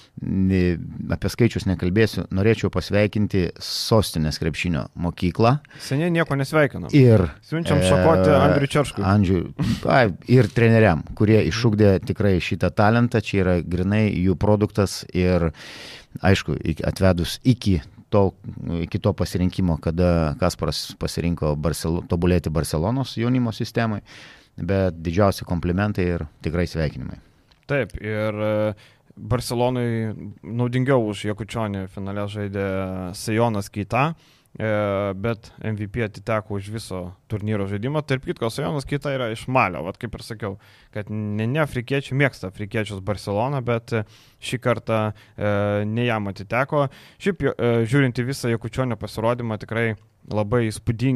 apie skaičius nekalbėsiu, norėčiau pasveikinti Sostinės krepšinio mokyklą. Seniai nieko nesveikino. Ir siunčiam šakoti Andriui Čerškui. Ir treneriam, kurie išugdė tikrai šitą talentą, čia yra grinai jų produktas ir aišku, atvedus iki to pasirinkimo, kada Kasparas pasirinko tobulėti Barcelonos jaunimo sistemai, bet didžiausi komplimentai ir tikrai sveikinimai. Taip, ir Barcelonai naudingiau už Jakučionį finale žaidė Sejonas Keita, bet MVP atiteko už viso turnyro žaidimą. Tarp kitko, Sejonas Keita yra iš Malio, vat kaip ir sakiau, kad ne afrikiečiai mėgsta afrikiečius Barceloną, bet šį kartą ne jam atiteko. Šiaip žiūrint į visą Jakučionio pasirodymą, tikrai labai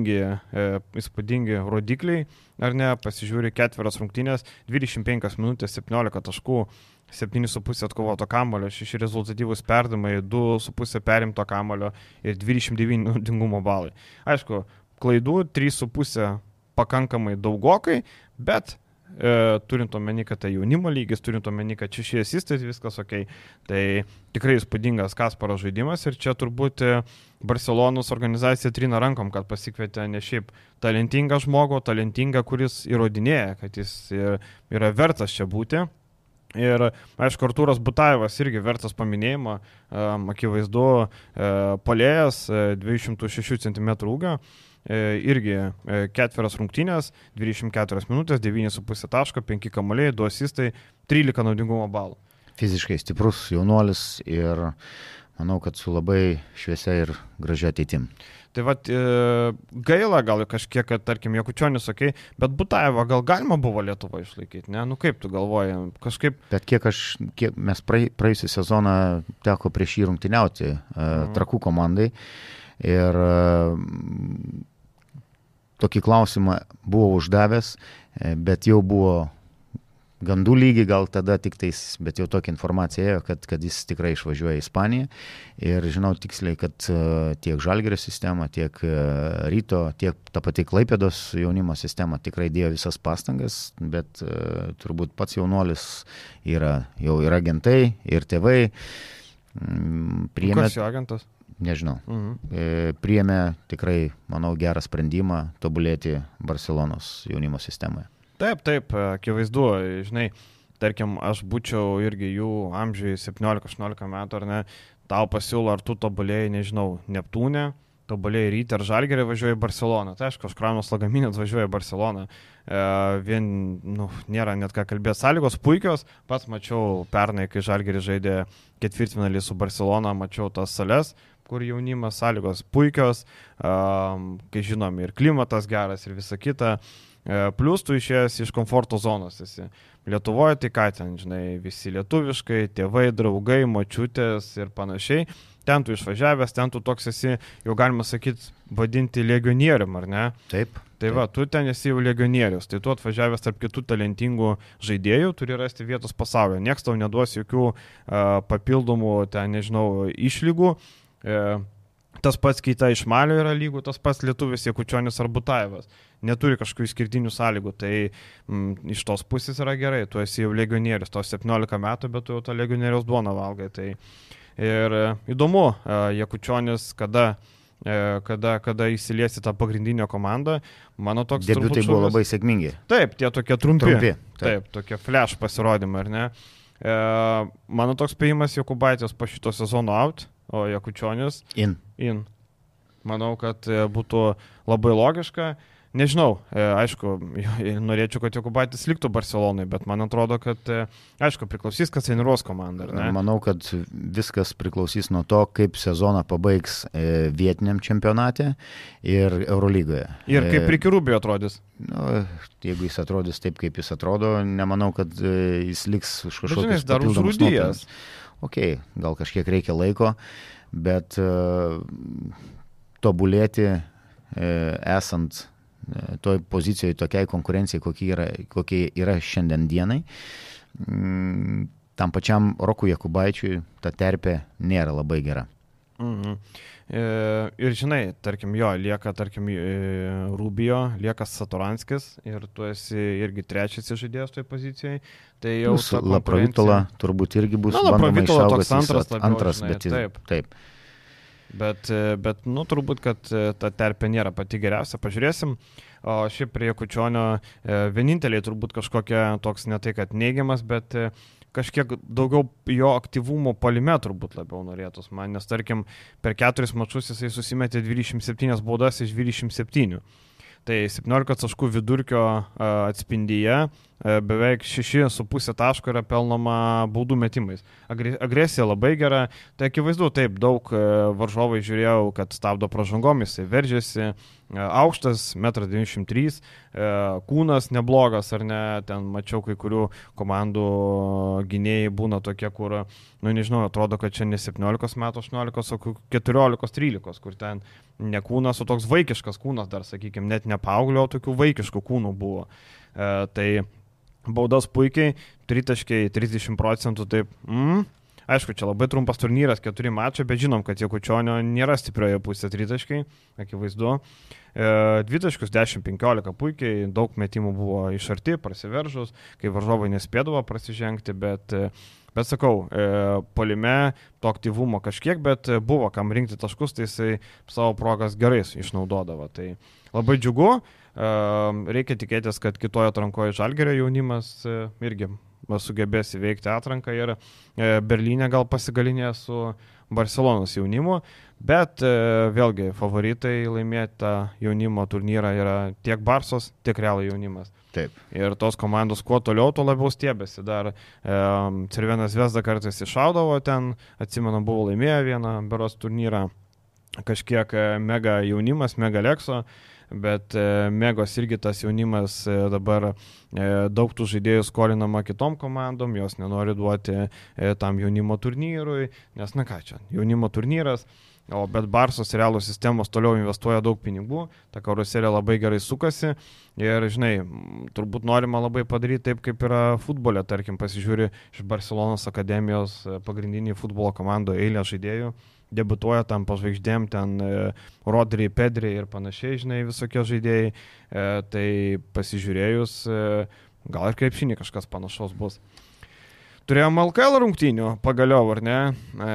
įspūdingi rodikliai, ar ne, pasižiūri 4 rungtynės, 25 minutės, 17 taškų, 7,5 atkovoto kamulio, 6 rezultatyvūs perdavimai, 2,5 perimto kamulio ir 29 naudingumo balai. Aišku, klaidų 3,5 pakankamai daugokai, bet turint omeny, kad tai jaunimo lygis, turint omeny, kad 6 asistai, viskas ok. Tai tikrai įspūdingas Kasparo žaidimas ir čia turbūt Barcelonos organizacija trina rankom, kad pasikvietė ne šiaip talentingą žmogų, talentingą, kuris įrodinėja, kad jis yra vertas čia būti. Ir, aišku, Artūras Butajevas irgi vertas paminėjimo, akivaizdu, puolėjas, 206 cm ūgio, irgi 4 rungtynės, 24 minutės, 9,5 taško, 5 kamuoliai, 2 asistai, 13 naudingumo balų. Fiziškai stiprus jaunuolis ir manau, kad su labai šviesia ir gražia ateitim. Tai vat, gaila gal kažkiek, kad, tarkim, Jakučionis, okay, bet Butajevą gal galima buvo Lietuvą išlaikyti, ne? Nu kaip tu galvoji, kažkaip... Bet kiek mes praėjusią sezoną teko prieš jį rungtyniauti Trakų komandai ir tokį klausimą buvo uždavęs, bet jau buvo gandų lygį gal tada tik tais, bet jau tokia informacija ėjo, kad jis tikrai išvažiuoja į Ispaniją ir žinau tiksliai, kad tiek Žalgirio sistema, tiek Ryto, tiek ta pati Klaipėdos jaunimo sistema tikrai dėjo visas pastangas, bet turbūt pats jaunuolis jau yra agentai ir tėvai. Kas jo agentas? Nežinau. Priėmė tikrai, manau, gerą sprendimą tobulėti Barcelonos jaunimo sistemoje. Taip, akivaizdu, žinai, tarkim, aš būčiau irgi jų amžiui 17-18 metų, ar ne, tau pasiūlo, ar tu tobulėjai, nežinau, Neptūne, tobulėjai Ryte ar Žalgirį, važiuoji į Barceloną. Tai aišku, aš kraunu lagaminę, važiuoju į Barceloną. Nėra net ką kalbėti, sąlygos puikios, pats mačiau pernai, kai Žalgiris žaidė ketvirtfinalį su Barcelona, mačiau tas sales, kur jaunimas, sąlygos puikios, kai žinom ir klimatas geras ir visa kita. Plius tu išėjęs iš komforto zonos esi. Lietuvoje tai ką ten, žinai, visi lietuviškai, tėvai, draugai, močiutės ir panašiai. Ten tu išvažiavęs, ten tu toks esi, jau galima sakyti, vadinti legionierium, ar ne? Taip. Tai va, tu ten esi jau legionierius, tai tu atvažiavęs tarp kitų talentingų žaidėjų turi rasti vietos pasaulyje. Niekas tau neduos jokių papildomų, ten, nežinau, išlygų. Tas pats Keita iš Malio yra lygų, tas pats lietuvis Jakučionis ar Butaivas. Neturi kažkokių išskirtinių sąlygų, tai iš tos pusės yra gerai, tu esi jau legionierius, tos 17 metų, bet tu jau tą legionieriaus duoną valgai. Tai ir įdomu, Jakučionis, kada įsiliesi tą pagrindinę komandą, mano toks debiutai buvo labai sėkmingi. Taip, tie tokie trumpi. Taip, tokie flash pasirodymai, ar ne? Mano toks spėjimas Jokubaitis po šito sezono out, o Jakučionis in. Manau, kad būtų labai logiška. Nežinau, aišku, norėčiau, kad Jokubaitis liktų Barcelonai, bet man atrodo, kad, aišku, priklausys, kas treniruos komandą. Manau, kad viskas priklausys nuo to, kaip sezoną pabaigs vietiniam čempionate ir Eurolygoje. Ir kaip Ricky Rubio atrodys? Nu, jeigu jis atrodys taip, kaip jis atrodo, nemanau, kad jis liks už kažkokius papildomus nuopelnus. Ok, gal kažkiek reikia laiko, bet tobulėti esant toj pozicijoje tokiai konkurencijai, kokie yra šiandien dienai, tam pačiam Rokui Jokubaičiui ta terpė nėra labai gera. Ir žinai, tarkim, lieka, Rubio, lieka Satoranskis ir tu esi irgi trečias žaidėjas toj pozicijai. Tai jau Laprovitola turbūt irgi bus bandoma išsaugoti antras, bet taip. Bet turbūt, kad ta terpė nėra pati geriausia, pažiūrėsim. O šiaip prie Jakučionio vieninteliai turbūt kažkokia toks ne tai, kad neigiamas, bet kažkiek daugiau jo aktyvumo puolime turbūt labiau norėtus man, nes tarkim per 4 mačus jisai susimetė 27 baudas iš 27. Tai 17 taškų vidurkio atspindyje beveik 6,5 taško yra pelnoma baudų metimais. Agresija labai gera, tai akivaizdu, taip, daug varžovai žiūrėjau, kad stabdo pražangom, jisai veržėsi, aukštas, 1,93 m, kūnas neblogas, ar ne, ten mačiau kai kurių komandų gynėjai būna tokie, kur, nežinau, atrodo, kad čia ne 17 metų, 18, o 14-13, kur ten ne kūnas, o toks vaikiškas kūnas dar, sakykime, net ne paauglio, o tokių vaikiškų kūnų buvo. Tai baudas puikiai, 30%, taip, aišku, čia labai trumpas turnyras, 4 mačai, bet žinom, kad Jakučionio nėra stiprioje pusėje tritaškai, akivaizdu. 10-15 puikiai, daug metimų buvo iš arti, prasiveržus, kai varžovai nespėdavo prasižengti, bet sakau, puolime to aktyvumo kažkiek, bet buvo kam rinkti taškus, tai jisai savo progas gerai išnaudodavo. Tai labai džiugu, reikia tikėtis, kad kitoje atrankoje Žalgirio jaunimas irgi sugebės įveikti atranką ir Berlyne gal pasigalinė su Barcelonos jaunimu, bet vėlgi favoritai laimėti tą jaunimo turnyrą yra tiek Barsos, tiek Realo jaunimas. Taip. Ir tos komandos kuo toliau, tuo labiau stiebėsi. Dar Cervena Zvezda kartais iššaudavo ten, atsimenu, buvo laimėję vieną beros turnyrą, kažkiek mega jaunimas, mega Lekso, bet Megos irgi tas jaunimas dabar daug tų žaidėjų skolinama kitom komandom, jos nenori duoti tam jaunimo turnyrui, nes na ką čia, jaunimo turnyras, bet Barsos Realo sistemos toliau investuoja daug pinigų, ta karuselė labai gerai sukasi ir, žinai, turbūt norima labai padaryti taip, kaip yra futbole, tarkim, pasižiūri iš Barcelonos akademijos pagrindinį futbolo komando eilę žaidėjų, debutuoja tam pažvaigždėm, ten Rodri, Pedri ir panašiai, žinai, visokie žaidėjai, tai pasižiūrėjus, gal ir krepšinį kažkas panašaus bus. Turėjom LKL rungtynių, pagaliau, ar ne?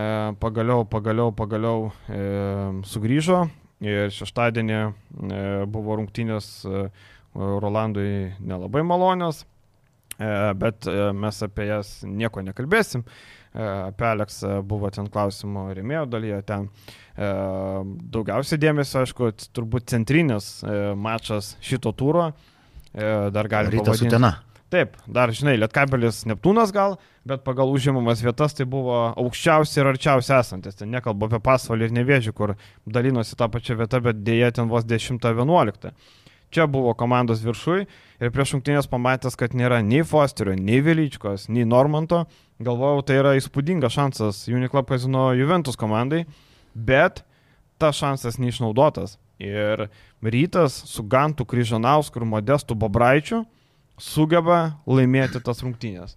Pagaliau sugrįžo ir šeštadienį buvo rungtynės Rolandui nelabai malonios, bet mes apie jas nieko nekalbėsim. Apie Aleksą buvo ten klausimų rėmėjo dalyje, ten daugiausiai dėmesio, aišku, turbūt centrinis mačas šito turo, dar gali Rytas Utena. Taip, dar, žinai, Lietkabelis Neptūnas gal, bet pagal užimamas vietas tai buvo aukščiausiai ir arčiausiai esantis. Ten nekalbu apie Pasvalį ir Nevėžį, kur dalinosi tą pačią vietą, bet dėja ten vos 10-11. čia buvo komandos viršui ir prieš rungtynės pamatęs, kad nėra nei Fosterio, nei Velyčkos, nei Normanto, galvojau, tai yra įspūdingas šansas Uniclub Casino Juventus komandai, bet tas šansas neišnaudotas. Ir Rytas su Gantu Kryžanausku ir Modestu Babraičiu sugeba laimėti tas rungtynės.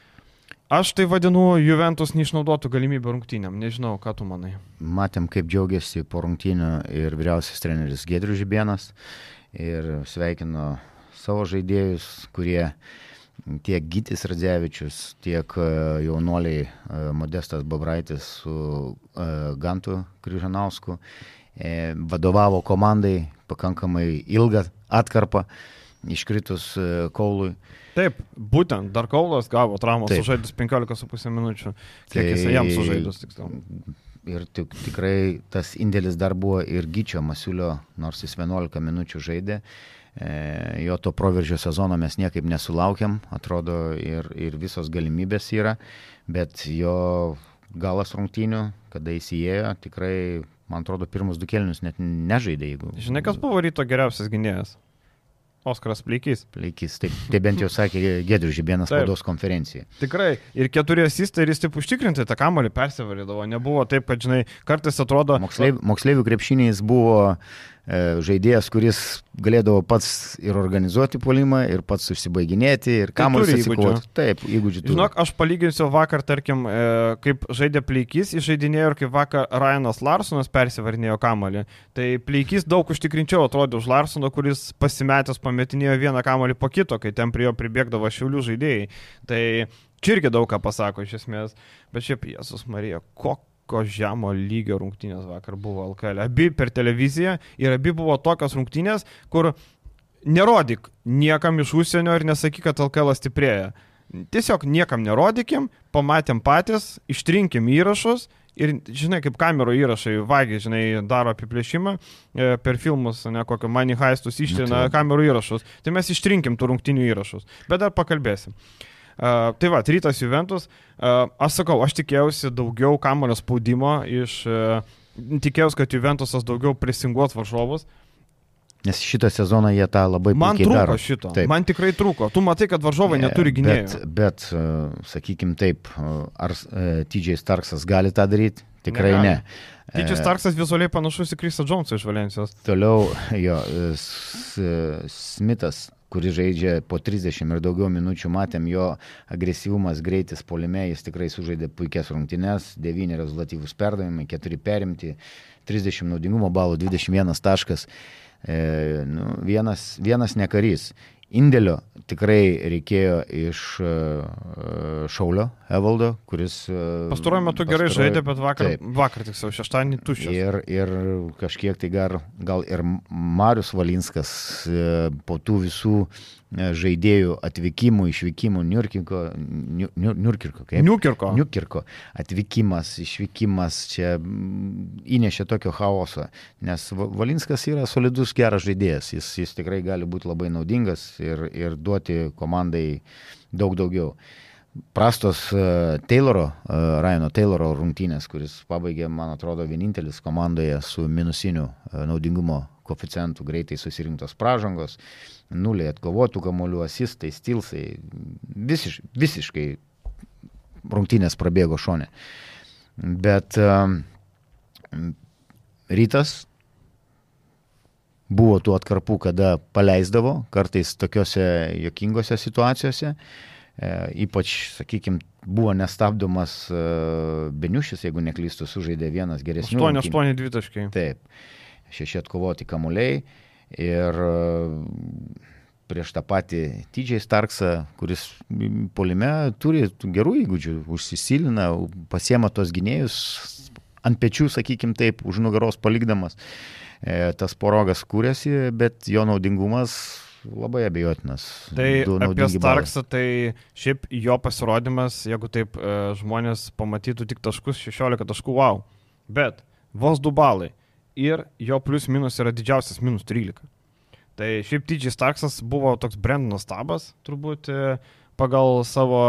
Aš tai vadinu Juventus neišnaudotų galimybių rungtynėm. Nežinau, ką tu manai. Matėm, kaip džiaugiasi po rungtynių ir vyriausias treneris Giedrius Žibėnas ir sveikino savo žaidėjus, kurie tiek Gytis Radzevičius, tiek jaunuoliai Modestas Babraitis su Gantu Kryžanausku vadovavo komandai pakankamai ilgą atkarpą iškritus Kaului. Taip, būtent, dar Kaulas gavo traumą sužaidus 15,5 minučių, kiek jis jam sužaidus tiksliau. Ir tikrai tas indėlis dar buvo ir Gyčio Masiulio, nors jis 11 minučių žaidė. Jo to proveržio sezono mes niekaip nesulaukėm, atrodo ir visos galimybės yra, bet jo galas rungtynių, kada jis įėjo, tikrai, man atrodo, pirmus 2 kėlinius net nežaidė. Žinai, kas buvo Ryto geriausias gynėjas? Oskaras Pleikys. Pleikys, tai bent jau sakė Giedrius Žibėnas spaudos konferencijai. Tikrai, ir 4 asistai, ir jis taip užtikrintai tą kamuolį persivarydavo. Nebuvo taip, kad, žinai, kartais atrodo... Moksleivių krepšinys buvo žaidėjas, kuris galėdavo pats ir organizuoti puolimą, ir pats užsibaiginėti, ir kamuolį atsikovoti. Taip, įgūdžių turi. Žinok, aš palyginsiu vakar, tarkim, kaip žaidė Pleikys, išžaidinėjo ir kaip vakar Ryanas Larsonas persivarinėjo kamuolį. Tai Pleikys daug užtikrinčiau atrodė už Larsoną, kuris pasimetęs pametinėjo vieną kamuolį po kito, kai ten prie jo pribėgdavo Šiaulių žaidėjai. Tai čia irgi daug ką pasako iš esmės. Bet šiaip, Jėzus Marija, kokio žemo lygio rungtynės vakar buvo LKL. Abi per televiziją ir abi buvo tokios rungtynės, kur nerodyk niekam iš užsienio ir nesakyk, kad LKL stiprėja. Tiesiog niekam nerodykim, pamatėm patys, ištrinkim įrašus ir, žinai, kaip kamero įrašai, vagiai, žinai, daro apiplėšimą per filmus, ne, kokio Money Heistus ištrina kamerų įrašus. Tai mes ištrinkim tų rungtynių įrašus. Bet dar pakalbėsim. Tai va, Rytas Juventus, aš sakau, aš tikėjausi daugiau kamuolio spaudimo tikėjausi, kad Juventusas daugiau presinguos varžovus. Nes šitą sezoną jie tą labai puikiai daro. Man trūko šito, man tikrai trūko. Tu matai, kad varžovai neturi gynėjų. Bet sakykim taip, ar TJ Starksas gali tą daryti? Tikrai ne. TJ Starksas vizualiai panašus į Chrisą Jonesą iš Valencijos. Toliau jo, Smithas, kuris žaidžia po 30 ir daugiau minučių, matėm jo agresyvumas, greitis puolime, jis tikrai sužaidė puikias rungtynes, 9 rezultatyvūs perdavimai, 4 perimti, 30 naudingumo balų, 21 taškas, vienas nekarys. Indėlio tikrai reikėjo iš Šaulio Evaldo, kuris... Pastaruoju metu gerai žaidė, bet vakar tiksliau, šeštadienį tuščias. Ir kažkiek tai gal ir Marius Valinskas po tų visų žaidėjų atvykimų, išvykimų, Niurkirko atvykimas, išvykimas čia įnešė tokio chaoso, nes Valinskas yra solidus geras žaidėjas, jis tikrai gali būti labai naudingas ir duoti komandai daug daugiau. Prastos Ryano Tayloro rungtynės, kuris pabaigė, man atrodo, vienintelis komandoje su minusiniu naudingumo koeficientų, greitai susirinktos pražangos, 0 atkovotų kamuolių, asistai, stilsai, visiškai rungtynės prabėgo šone. Bet Rytas buvo tų atkarpų, kada paleisdavo, kartais tokiose jokingose situacijose, ypač, sakykime, buvo nestabdomas Beniušis, jeigu neklystu, sužaidė vienas geresnių. 8 dvitaškai. Taip, 6 atkovoti kamuoliai ir prieš tą patį TJ Starksą, kuris puolime turi gerų įgūdžių, užsisilina, pasiema tos gynėjus ant pečių, sakykime taip, už nugaros palikdamas. Tas porogas kūrėsi, bet jo naudingumas labai abejotinas. Tai apie Starksą, tai šiaip jo pasirodymas, jeigu taip žmonės pamatytų tik taškus, 16 taškų, wow. Bet vos 2 balai. Ir jo plius minus yra didžiausias minus 13. Tai šiaip TJ Starksas buvo toks Brendonas Stabas, turbūt pagal savo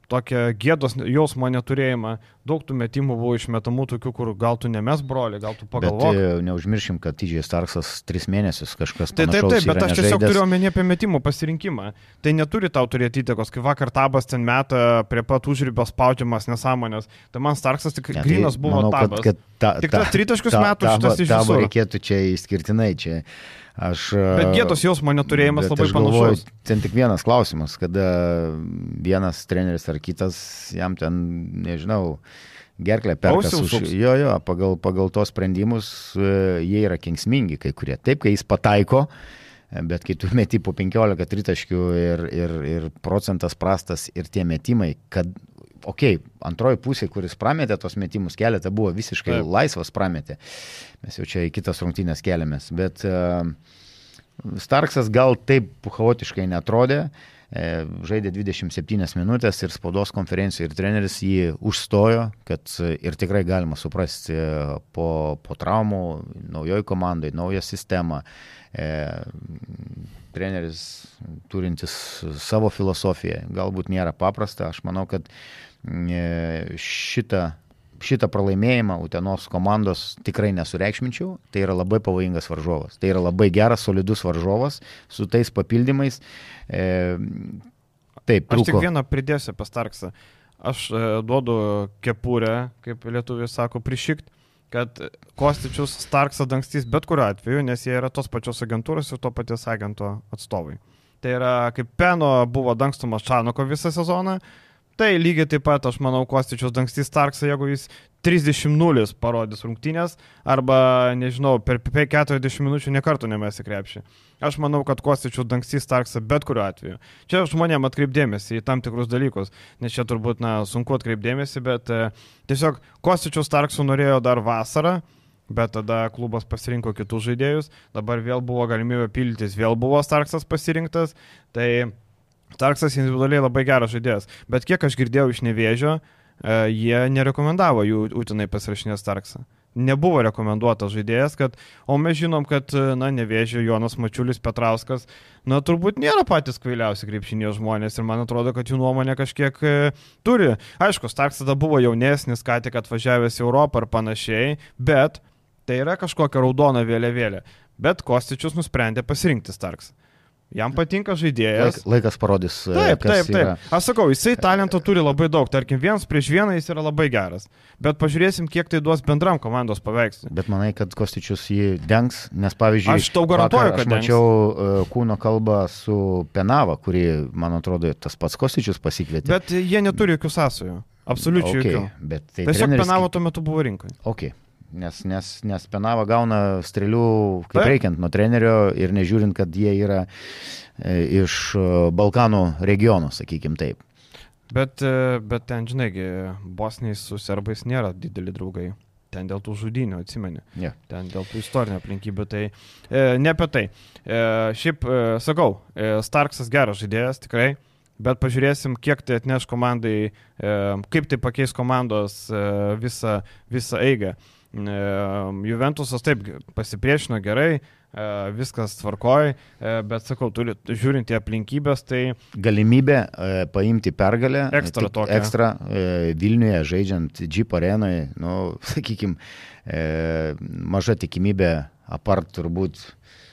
tokią gėdos jausmo neturėjimą. Daug tų metimų buvo išmetamų tokių, kur gal tu nemes broli, gal tu pagalvok. Bet neužmiršim, kad TJ Starksas 3 mėnesius kažkas Taip, panašaus bet aš tiesiog nežaidęs. turiu omeny apie metimų pasirinkimą. Tai neturi tau turėti įtakos, kai vakar Tabas ten meta prie pat užribio spaudžiamas nesąmonės. Tai man Starksas tik grynas buvo manau, Tabas. Tik tas tritaškius metų šitas iš Tabo visų. reikėtų čia išskirtinai. Čia. Bet gėdos jausmo neturėjimas labai panašus. Ten tik vienas klausimas, kada vienas treneris ar kitas jam ten, nežinau, gerklę perkas už... Jo, pagal tos sprendimus jie yra kenksmingi kai kurie. Taip, kai jis pataiko, bet kai tu meti po 15 tritaškių ir procentas prastas ir tie metimai, kad antroji pusė, kuris prametė tos metimus keletą, buvo visiškai laisvas prametė. Mes jau čia į kitas rungtynės keliamės. Bet Starksas gal taip chaotiškai netrodė. Žaidė 27 minutės ir spaudos konferencijoje ir treneris jį užstojo, kad ir tikrai galima suprasti po traumų, naujoj komandai, naują sistemą. Treneris turintis savo filosofiją, galbūt nėra paprasta. Aš manau, kad šitą pralaimėjimą Utenos komandos tikrai nesureikšminčiau. Tai yra labai pavojingas varžovas. Tai yra labai geras, solidus varžovas su tais papildymais. Taip, trūko. Aš tik vieną pridėsiu apie Starksą. Aš duodu kepurę, kaip lietuviai sako, prišikt, kad Kostičius Starksą dangstys bet kuriuo atveju, nes jie yra tos pačios agentūros ir to paties agento atstovai. Tai yra, kaip Peno buvo dangstomas Čanoko visą sezoną, tai lygiai taip pat, aš manau, Kostičius dangstys Starksą, jeigu jis 30-0 parodys rungtynės, arba, nežinau, per 40 minučių nekartų nemesi krepšį. Aš manau, kad Kostičius dangstys Starksą bet kuriuo atveju. Čia žmonėm atkreipdėmėsi į tam tikrus dalykus, nes čia turbūt, sunku atkreipdėmėsi, bet tiesiog Kostičius Starksų norėjo dar vasarą, bet tada klubas pasirinko kitus žaidėjus, dabar vėl buvo galimybė pildytis, vėl buvo Starksas pasirinktas, tai Starksas individualiai labai geras žaidėjas, bet kiek aš girdėjau iš Nevėžio, jie nerekomendavo jų Utenai pasirašinės Starksą. Nebuvo rekomenduotas žaidėjas, o mes žinom, kad Nevėžio, Jonas Mačiulis, Petrauskas, turbūt nėra patys kvailiausi krepšinio žmonės ir man atrodo, kad jų nuomonė kažkiek turi. Aišku, Starksas tada buvo jaunesnis, ką tik atvažiavęs į Europą ir panašiai, bet tai yra kažkokia raudona vėliavėlė. Bet Kostičius nusprendė pasirinkti Starksą. Jam patinka žaidėjas. Laikas parodys, taip. Yra. Aš sakau, jisai talento turi labai daug. Tarkim, 1-1 jis yra labai geras. Bet pažiūrėsim, kiek tai duos bendram komandos paveikslui. Bet manai, kad Kostičius jį dengs, nes pavyzdžiui, aš tau garantuoju, kad dengs. Aš mačiau kūno kalbą su Penava, kurį, man atrodo, tas pats Kostičius pasikvietė. Bet jie neturi jokių sąsajų. Absoliučiai jokių. Tai tiesiog Penava tuo metu buvo rinkoje. Nes Penava gauna strėlių kaip reikiant nuo trenerio ir nežiūrint, kad jie yra iš Balkanų regionų, sakykim taip. Bet ten, žinaigi, Bosniai su serbais nėra dideli draugai. Ten dėl tų žudynių, atsimeni. Yeah. Ten dėl tų istorinių aplinkybių. Tai ne apie tai. Šiaip, sakau, Starksas geras žaidėjas, tikrai. Bet pažiūrėsim, kiek tai atneš komandai, kaip tai pakeis komandos visą eigą. Juventusas taip pasipriešino gerai, viskas tvarkoj, bet sakau, žiūrint į aplinkybės, tai... Galimybė paimti pergalę, ekstra Vilniuje žaidžiant Jeep arenoje, sakykime, maža tikimybė, apart turbūt...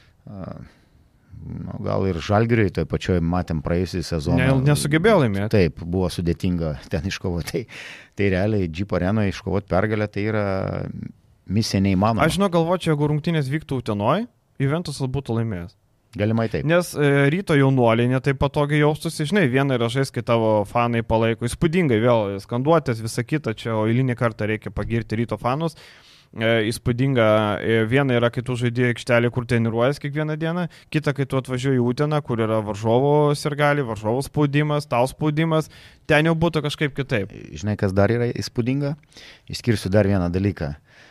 gal ir Žalgiriui, tai pačioj matėm praėjusį sezoną. Nesugebėjo laimėti. Taip, buvo sudėtinga ten iškovoti. Tai realiai Jeep arenoje iškovoti pergalę, tai yra misija neįmanoma. Aš galvočiau, jeigu rungtynės vyktų Utenoj, Juventusas būtų laimėjęs. Galimai taip. Nes Ryto jaunuoliai netaip patogiai jaustusi, žinai, viena yra žais, kai tavo fanai palaiko, įspūdingai vėl skanduotės, visą kitą, čia eilinį kartą reikia pagirti Ryto fanus. Įspūdinga, viena yra, kai tu žaidži aikštelį, kur treniruojas kiekvieną dieną, kita, kai tu atvažiuoji į Uteną, kur yra varžovo sirgaliai, varžovo spaudimas, tau spaudimas, ten jau būtų kažkaip kitaip. Žinai, kas dar yra įspūdinga? Išskirsiu dar vieną dalyką.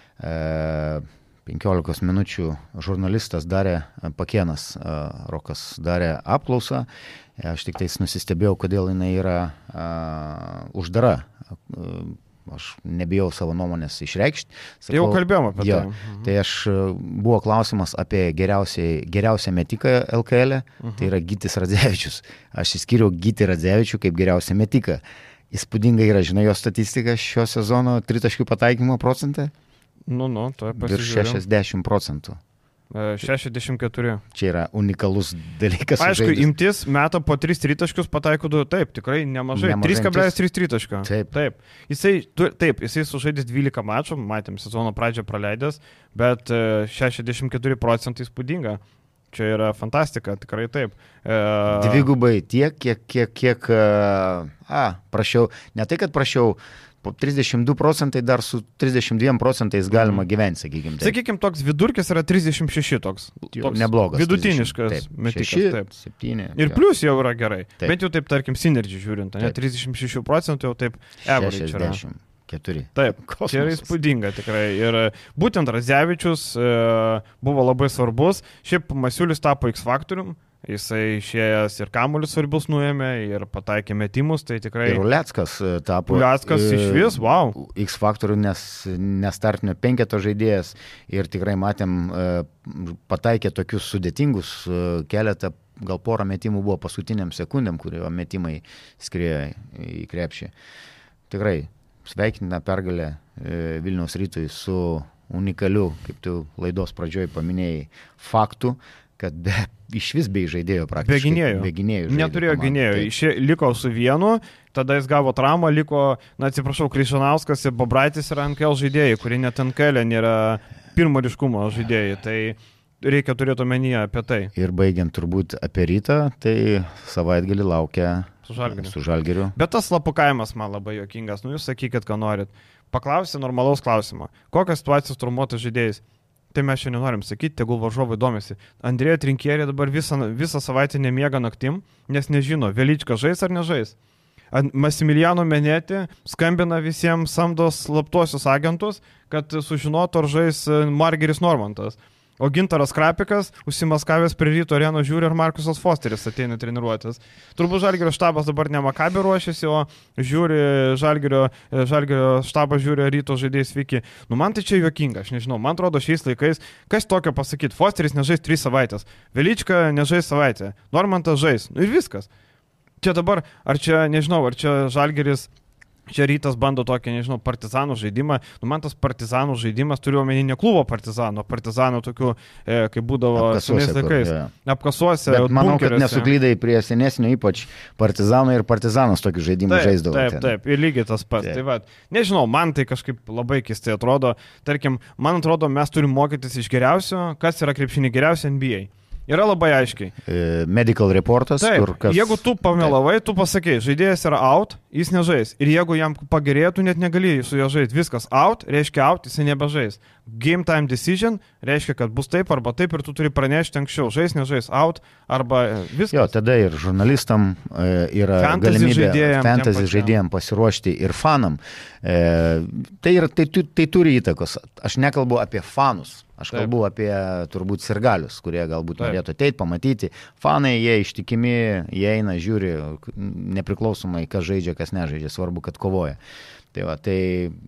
15 minučių žurnalistas Pakėnas Rokas darė apklausą. Aš tik tais nusistebėjau, kodėl jinai yra uždara. Aš nebijau savo nuomonės išreikšti. Sakau, jau kalbėjom apie tai. Tai buvo klausimas apie geriausią metiką LKL, tai yra Gytis Radzevičius. Aš įskyriau Gytį Radzevičių kaip geriausią metiką. įspūdinga yra, žinai, jo statistika šio sezono tritaškių pataikymo procentą? To virš 60%. 64. Čia yra unikalus dalykas. Aišku, imtis meta po 3 tritaškius, pataiko 2, taip, tikrai nemažai. 3,3 tritaškio. Taip. Jisai sužaidęs 12 mačų, matėm, sezono pradžią praleidęs, bet 64% įspūdinga. Čia yra fantastika, tikrai taip. Dvigubai tiek, kiek prašiau, ne tai, kad prašiau, 32% dar su 32% galima gyventi, sakykime. Sakykime, toks vidurkis yra 36 toks neblogas. Vidutiniškas metikas. 6, 7. Ir plus jau yra gerai. Taip. Bent jau taip, tarkim, Synergy žiūrint, ne 36% jau taip average yra. 64. Taip, čia yra įspūdinga tikrai. Ir būtent Radzevičius buvo labai svarbus. Šiaip Masiulis tapo X faktorium. Jisai išėjęs ir kamuolius svarbius nuėmė, ir pataikė metimus, tai tikrai... Ir Uleckas tapo... Uleckas iš vis, wow. X faktorių nestartinio 5 žaidėjas ir tikrai matėm, pataikė tokius sudėtingus keletą, gal porą metimų buvo paskutiniam sekundėm, kurio metimai skriejo į krepšį. Tikrai sveikintina pergalė Vilniaus Rytui su unikaliu, kaip tu laidos pradžioj paminėjai, faktu, kad iš vis bei žaidėjo praktiškai. Be gynėjų. Neturėjo gynėjų. Liko su vienu, tada jis gavo traumą, liko, Krišanauskas ir Babraitis yra NKL žaidėjai, kurie net NKL nėra pirmo ryškumo žaidėjai. Tai reikia turėti omenyje apie tai. Ir baigiant turbūt apie Rytą, tai savaitgalį laukia su Žalgiriu. Bet tas lapukavimas man labai juokingas. Jūs sakykit, ką norit. Paklausė normalaus klausimo. Kokios situacijos traumuotas žaidėjais? Tai mes šiandien norim sakyti, tegul varžovai domisi. Andrėja Trinkierė dabar visą savaitę nemiega naktim, nes nežino, Velička žais ar nežais. Massimiliano Menetė skambina visiems samdos slaptuosius agentus, kad sužinotų, ar žais Margeris Normantas. O Gintaras Krapikas, užsimaskavęs prie Ryto Areno, žiūri, ar Markusas Fosteris ateina treniruotis. Turbūt Žalgirio štabas dabar ne Maccabi ruošiasi, o žiūri Žalgirio štabas žiūri Ryto žaidėjai sveiki. Man tai čia juokinga, aš nežinau, man atrodo šiais laikais, kas tokio pasakyti, Fosteris nežais 3 savaitės, Velička nežais savaitę, Normantas žais, ir viskas. Čia dabar, ar čia Žalgiris... Čia Rytas bando tokį, partizanų žaidimą. Man tas partizanų žaidimas turiu omeny ne klubo partizanų tokių, kaip būdavo senais laikais. Apkasuose. Bet manau, kad nesuklydai prie senesnio, ypač partizanų ir partizanas tokių žaidimų žaisdavo. Taip, ir lygiai tas pats. Tai va, nežinau, man tai kažkaip labai keistai atrodo. Tarkim, man atrodo, mes turim mokytis iš geriausio, kas yra krepšinį geriausia NBA. Yra labai aiškiai. Medical reportas. Taip, jeigu tu pamelavai, tu pasakai, žaidėjas yra out, jis nežais. Ir jeigu jam pagerėjo, tu net negali su juo žaisti. Viskas out, reiškia out, jis nebežais. Game time decision reiškia, kad bus taip arba taip ir tu turi pranešti anksčiau. Žais, nežais, out arba viskas. Jo, tada ir žurnalistam yra galimybė fantasy žaidėjams pasiruošti ir fanam. Tai turi įtakos. Aš nekalbu apie fanus. Aš kalbu apie turbūt sirgalius, kurie galbūt norėtų ateiti, pamatyti. Fanai, jie ištikimi, jie eina, žiūri, nepriklausomai, kas žaidžia, kas nežaidžia, svarbu, kad kovoja. Tai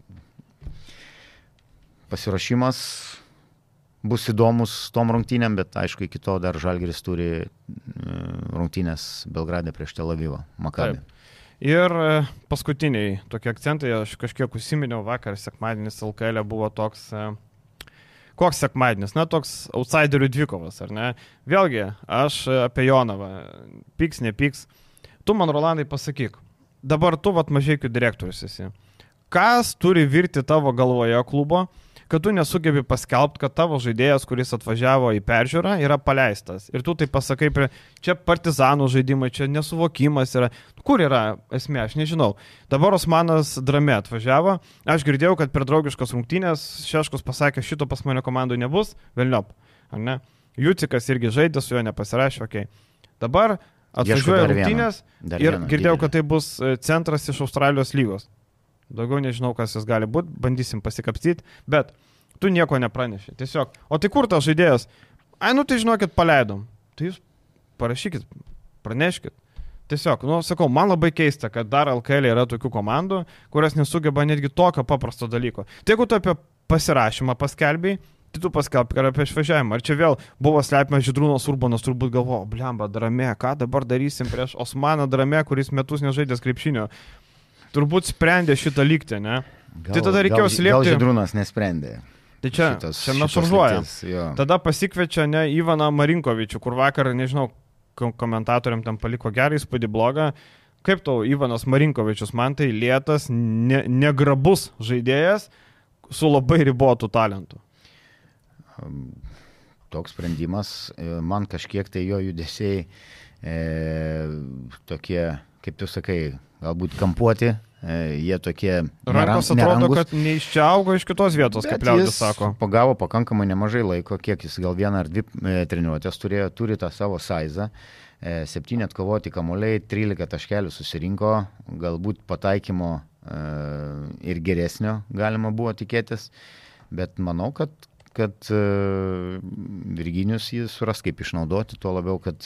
pasiruošimas bus įdomus tom rungtynėm, bet aišku, iki to dar Žalgiris turi rungtynės Belgrade prieš Tel Avivą, Maccabi. Ir paskutiniai tokie akcentai, aš kažkiek užsiminiau vakar, sekmadienis LKL buvo toks... Koks sekmadienis? Toks outsiderių dvikovas, ar ne? Vėlgi, aš apie Jonavą. Pyks, nepyks. Tu man, Rolandai, pasakyk. Dabar tu, Mažeikių direktorius esi. Kas turi virti tavo galvoje klubo, kad tu nesugebi paskelbti, kad tavo žaidėjas, kuris atvažiavo į peržiūrą, yra paleistas. Ir tu tai pasakai, čia partizanų žaidimai, čia nesuvokimas yra. Kur yra esmė, aš nežinau. Dabar Osmanas Drame atvažiavo, aš girdėjau, kad per draugiškas rungtynės Šeškus pasakė, šito pas mane komandų nebus, velniop, ar ne? Jucikas irgi žaidė, su juo nepasirašė, okei. Dabar atvažiuoja rungtynės ir girdėjau, kad tai bus centras iš Australijos lygos. Daugiau nežinau, kas jis gali būti, bandysim pasikapstyti, bet tu nieko nepraneši. Tiesiog, o tai kur tas žaidėjas? Tai žinokit, paleidom. Tai jūs parašykit, praneškit. Tiesiog, sakau, man labai keista, kad dar LKL yra tokių komandų, kurios nesugeba netgi tokio paprasto dalyko. Tai jeigu tu apie pasirašymą paskelbiai, tai tu paskelbk ir apie išvažiavimą. Ar čia vėl buvo slepiamas Žydrūnas Urbanas, turbūt galvojo, blemba, Drame, ką dabar darysim prieš Osmaną Drame, kuris metus nežaidęs krepšinio. turbūt sprendė šitą lygtį, ne? Tai tada reikėjo slėpti. Gal Žydrūnas nesprendė. Tai čia mes šaržuojam. Tada pasikviečia Ivaną Marinkovičių, kur vakar, nežinau, komentatoriam tam paliko gerą įspūdį, blogą. Kaip tau Ivanas Marinkovičius? Man tai lėtas, negrabus žaidėjas su labai ribotų talentų. Toks sprendimas, man kažkiek tai jo judesiai tokie, kaip tu sakai, galbūt kampuoti. Jie tokie rankos atrodo, kad neiščiaugo iš kitos vietos, kaip liaudis sako. Pagavo pakankamai nemažai laiko, kiek jis gal 1 ar 2 treniruotės turi tą savo saizą. 7 atkovoti kamuoliai, 13 taškelių susirinko, galbūt pataikymo ir geresnio galima buvo tikėtis, bet manau, kad Virginijus jį suras kaip išnaudoti, tuo labiau, kad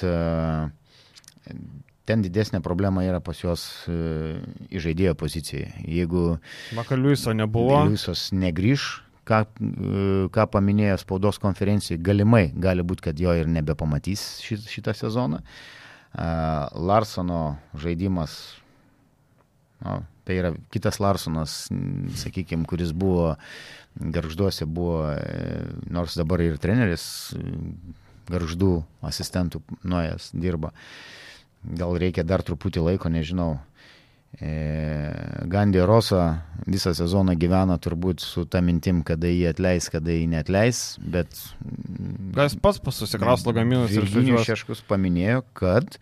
ten didesnė problema yra pas juos žaidėjo pozicijoje. Jeigu vakar Liuiso nebuvo, Liuisas negrįž, ką paminėjo spaudos konferencijai, gali būti, kad jo ir nebepamatys šitą sezoną. Larsono žaidimas, tai yra kitas Larsonas, sakykime, kuris buvo Gargžduose, nors dabar ir treneris Gargždų asistentų nuėjęs dirba. Gal reikia dar truputį laiko, nežinau. Gandė Rosa visą sezoną gyvena turbūt su ta mintim, kada jį atleis, kada jį neatleis, bet... Gal pats susikraus lagaminus ir Virginijus Šeškus paminėjo, kad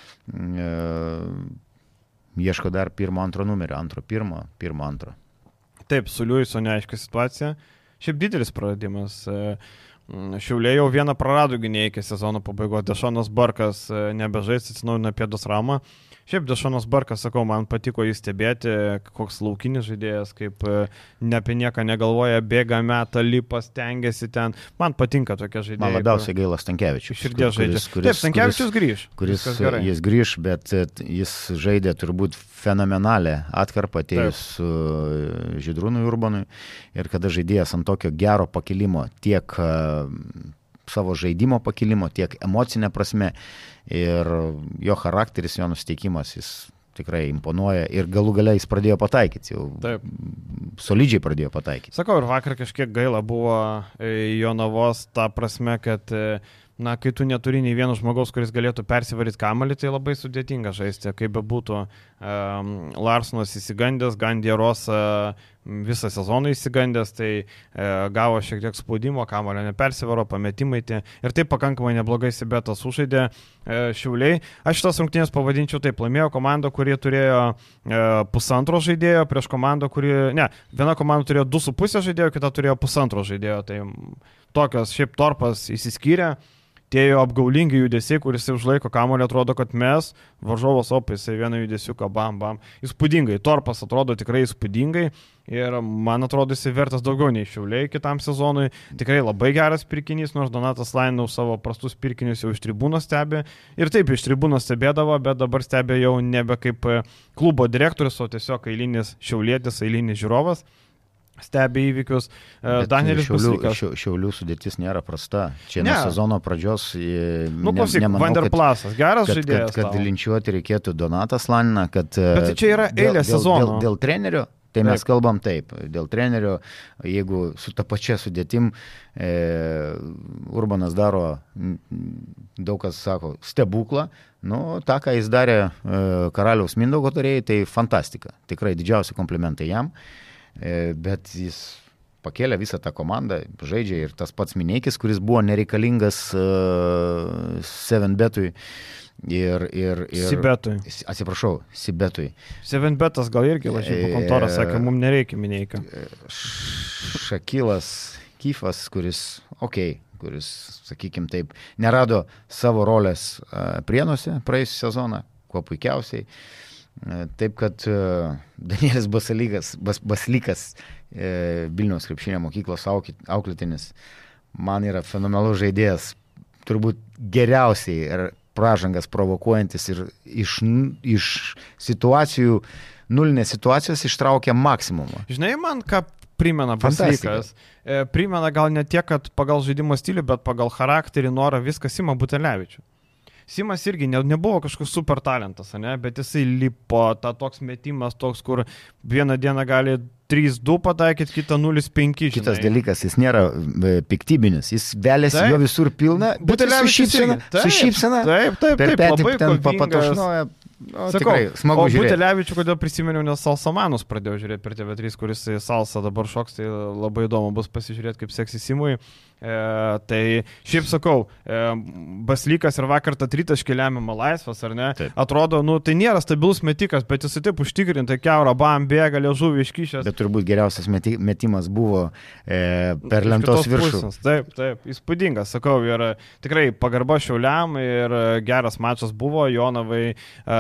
ieško dar 1-2 numerio, 1-2. Taip, su Liuiso neaiškia situacija. Šiaip didelis praradimas. Šiauliai jau vieną prarado gynėją iki sezono pabaigos. Dešonas Barkas nebežais, atsinaujina Pėdos Ramą. Šiaip Dešonas Barkas, sakau, man patiko jį stebėti, koks laukinis žaidėjas, kaip ne apie nieką negalvoja, bėga, meta, lipa, stengiasi ten. Man patinka tokie žaidėjai. Man labiausiai gaila Stankevičius. Širdės žaidžia. Taip, Stankevičius grįž. Jis grįž, bet jis žaidė turbūt fenomenalę atkarpą atėjus su Žydrūnui Urbanui. Ir kada žaidėjas ant tokio gero pakilimo, tiek savo žaidimo pakilimo, tiek emocinė prasme, ir jo charakteris, jo nusiteikimas, jis tikrai imponuoja ir galų gale jis pradėjo pataikyti, jau taip. Solidžiai pradėjo pataikyti. Sakau, ir vakar kažkiek gaila buvo Jonavos ta prasme, kad kai tu neturi nei vieno žmogaus, kuris galėtų persivaryti kamuolį, tai labai sudėtinga žaisti, kaip bebūtų. Larsonas įsigandęs, Gandė Rosa visą sezoną įsigandęs, tai gavo šiek tiek spaudimo, kamuolio nepersivaro, pametimai ir taip pakankamai neblogai Sibetas sužaidė Šiauliai. Aš šitas rungtynės pavadinčiau taip, laimėjo komanda, kurie turėjo pusantro žaidėjo, prieš komandą, viena komanda turėjo 2,5 žaidėjo, kita turėjo pusantro žaidėjo, tai tokios šiaip Torpas įsiskyrė. Tie jo apgaulingi judesiai, kuris užlaiko kamuolį, atrodo, kad mes, varžovas jisai vieną judesiuką, bam. Įspūdingai, Torpas atrodo tikrai įspūdingai ir man atrodo, jisai vertas daugiau nei Šiauliai kitam sezonui. Tikrai labai geras pirkinys, nors Donatas Lainau savo prastus pirkinius jau iš tribūnos stebi. Ir taip, iš tribūnos stebėdavo, bet dabar stebė jau nebe kaip klubo direktorius, o tiesiog eilinis šiaulietis, eilinis žiūrovas. Stebi įvykius. Danielis Baslykas. Šiaulių sudėtis nėra prasta. Čia nuo sezono pradžios nemanau, Vanderplasas, geras žaidėjas. Kad linčiuoti reikėtų Donatą Slaniną, kad... Bet tai čia yra eilė sezono. Dėl trenerio, tai mes kalbam taip. Dėl trenerio, jeigu su ta pačia sudėtim Urbanas daro, daug kas sako, stebuklą, tą, ką jis darė Karaliaus Mindaugo tarėjai, tai fantastika. Tikrai didžiausi komplimentai jam. Bet jis pakėlė visą tą komandą, žaidžia ir tas pats Mineikis, kuris buvo nereikalingas 7betui ir Sibetui. Atsiprašau, Sibetui. 7betas gal irgi lažė po kontorą, sakė, mums nereikia Mineikio. Šakilas Kyfas, kuris, sakykim taip, nerado savo rolės Prienuose praėjusią sezoną, kuo puikiausiai. Taip, kad Danielis Baslykas, Vilniaus krepšinio mokyklos auklėtinis, man yra fenomenalus žaidėjas, turbūt geriausiai ir pražangas provokuojantis ir iš situacijų, nulinės situacijos ištraukia maksimumą. Žinai, man ką primena Baslykas? Primena gal ne tiek, kad pagal žaidimo stilių, bet pagal charakterį, norą viskas ima Butelevičių. Simas irgi nebuvo kažkoks super talentas, ne? Bet jisai lipo, toks metimas, toks, kur vieną dieną gali 3-2 pataikyti, kitą 0-5. Kitas dalykas, jis nėra piktybinis, jis velėsi jo visur pilna, bet su šypsena, per petį ten papatošnoja. Tikrai, smagu žiūrėti. O Butelevičių, kodėl prisiminiau, nes Salsamanus pradėjau žiūrėti per TV3, kuris Salsa dabar šoks, tai labai įdomu bus pasižiūrėti, kaip seksis Simui. Tai šiaip sakau, Baslykas ir vakar tą tritaškį lemiamą laisvas, ar ne? Taip. Atrodo, tai nėra stabilus metikas, bet jisai taip užtikrintai keurą, bam, bėga, liežuvį iškišęs. Bet turbūt geriausias metimas buvo per lentos viršų. Taip, įspūdingas, sakau, ir tikrai pagarba Šiauliam ir geras mačas buvo, Jonavai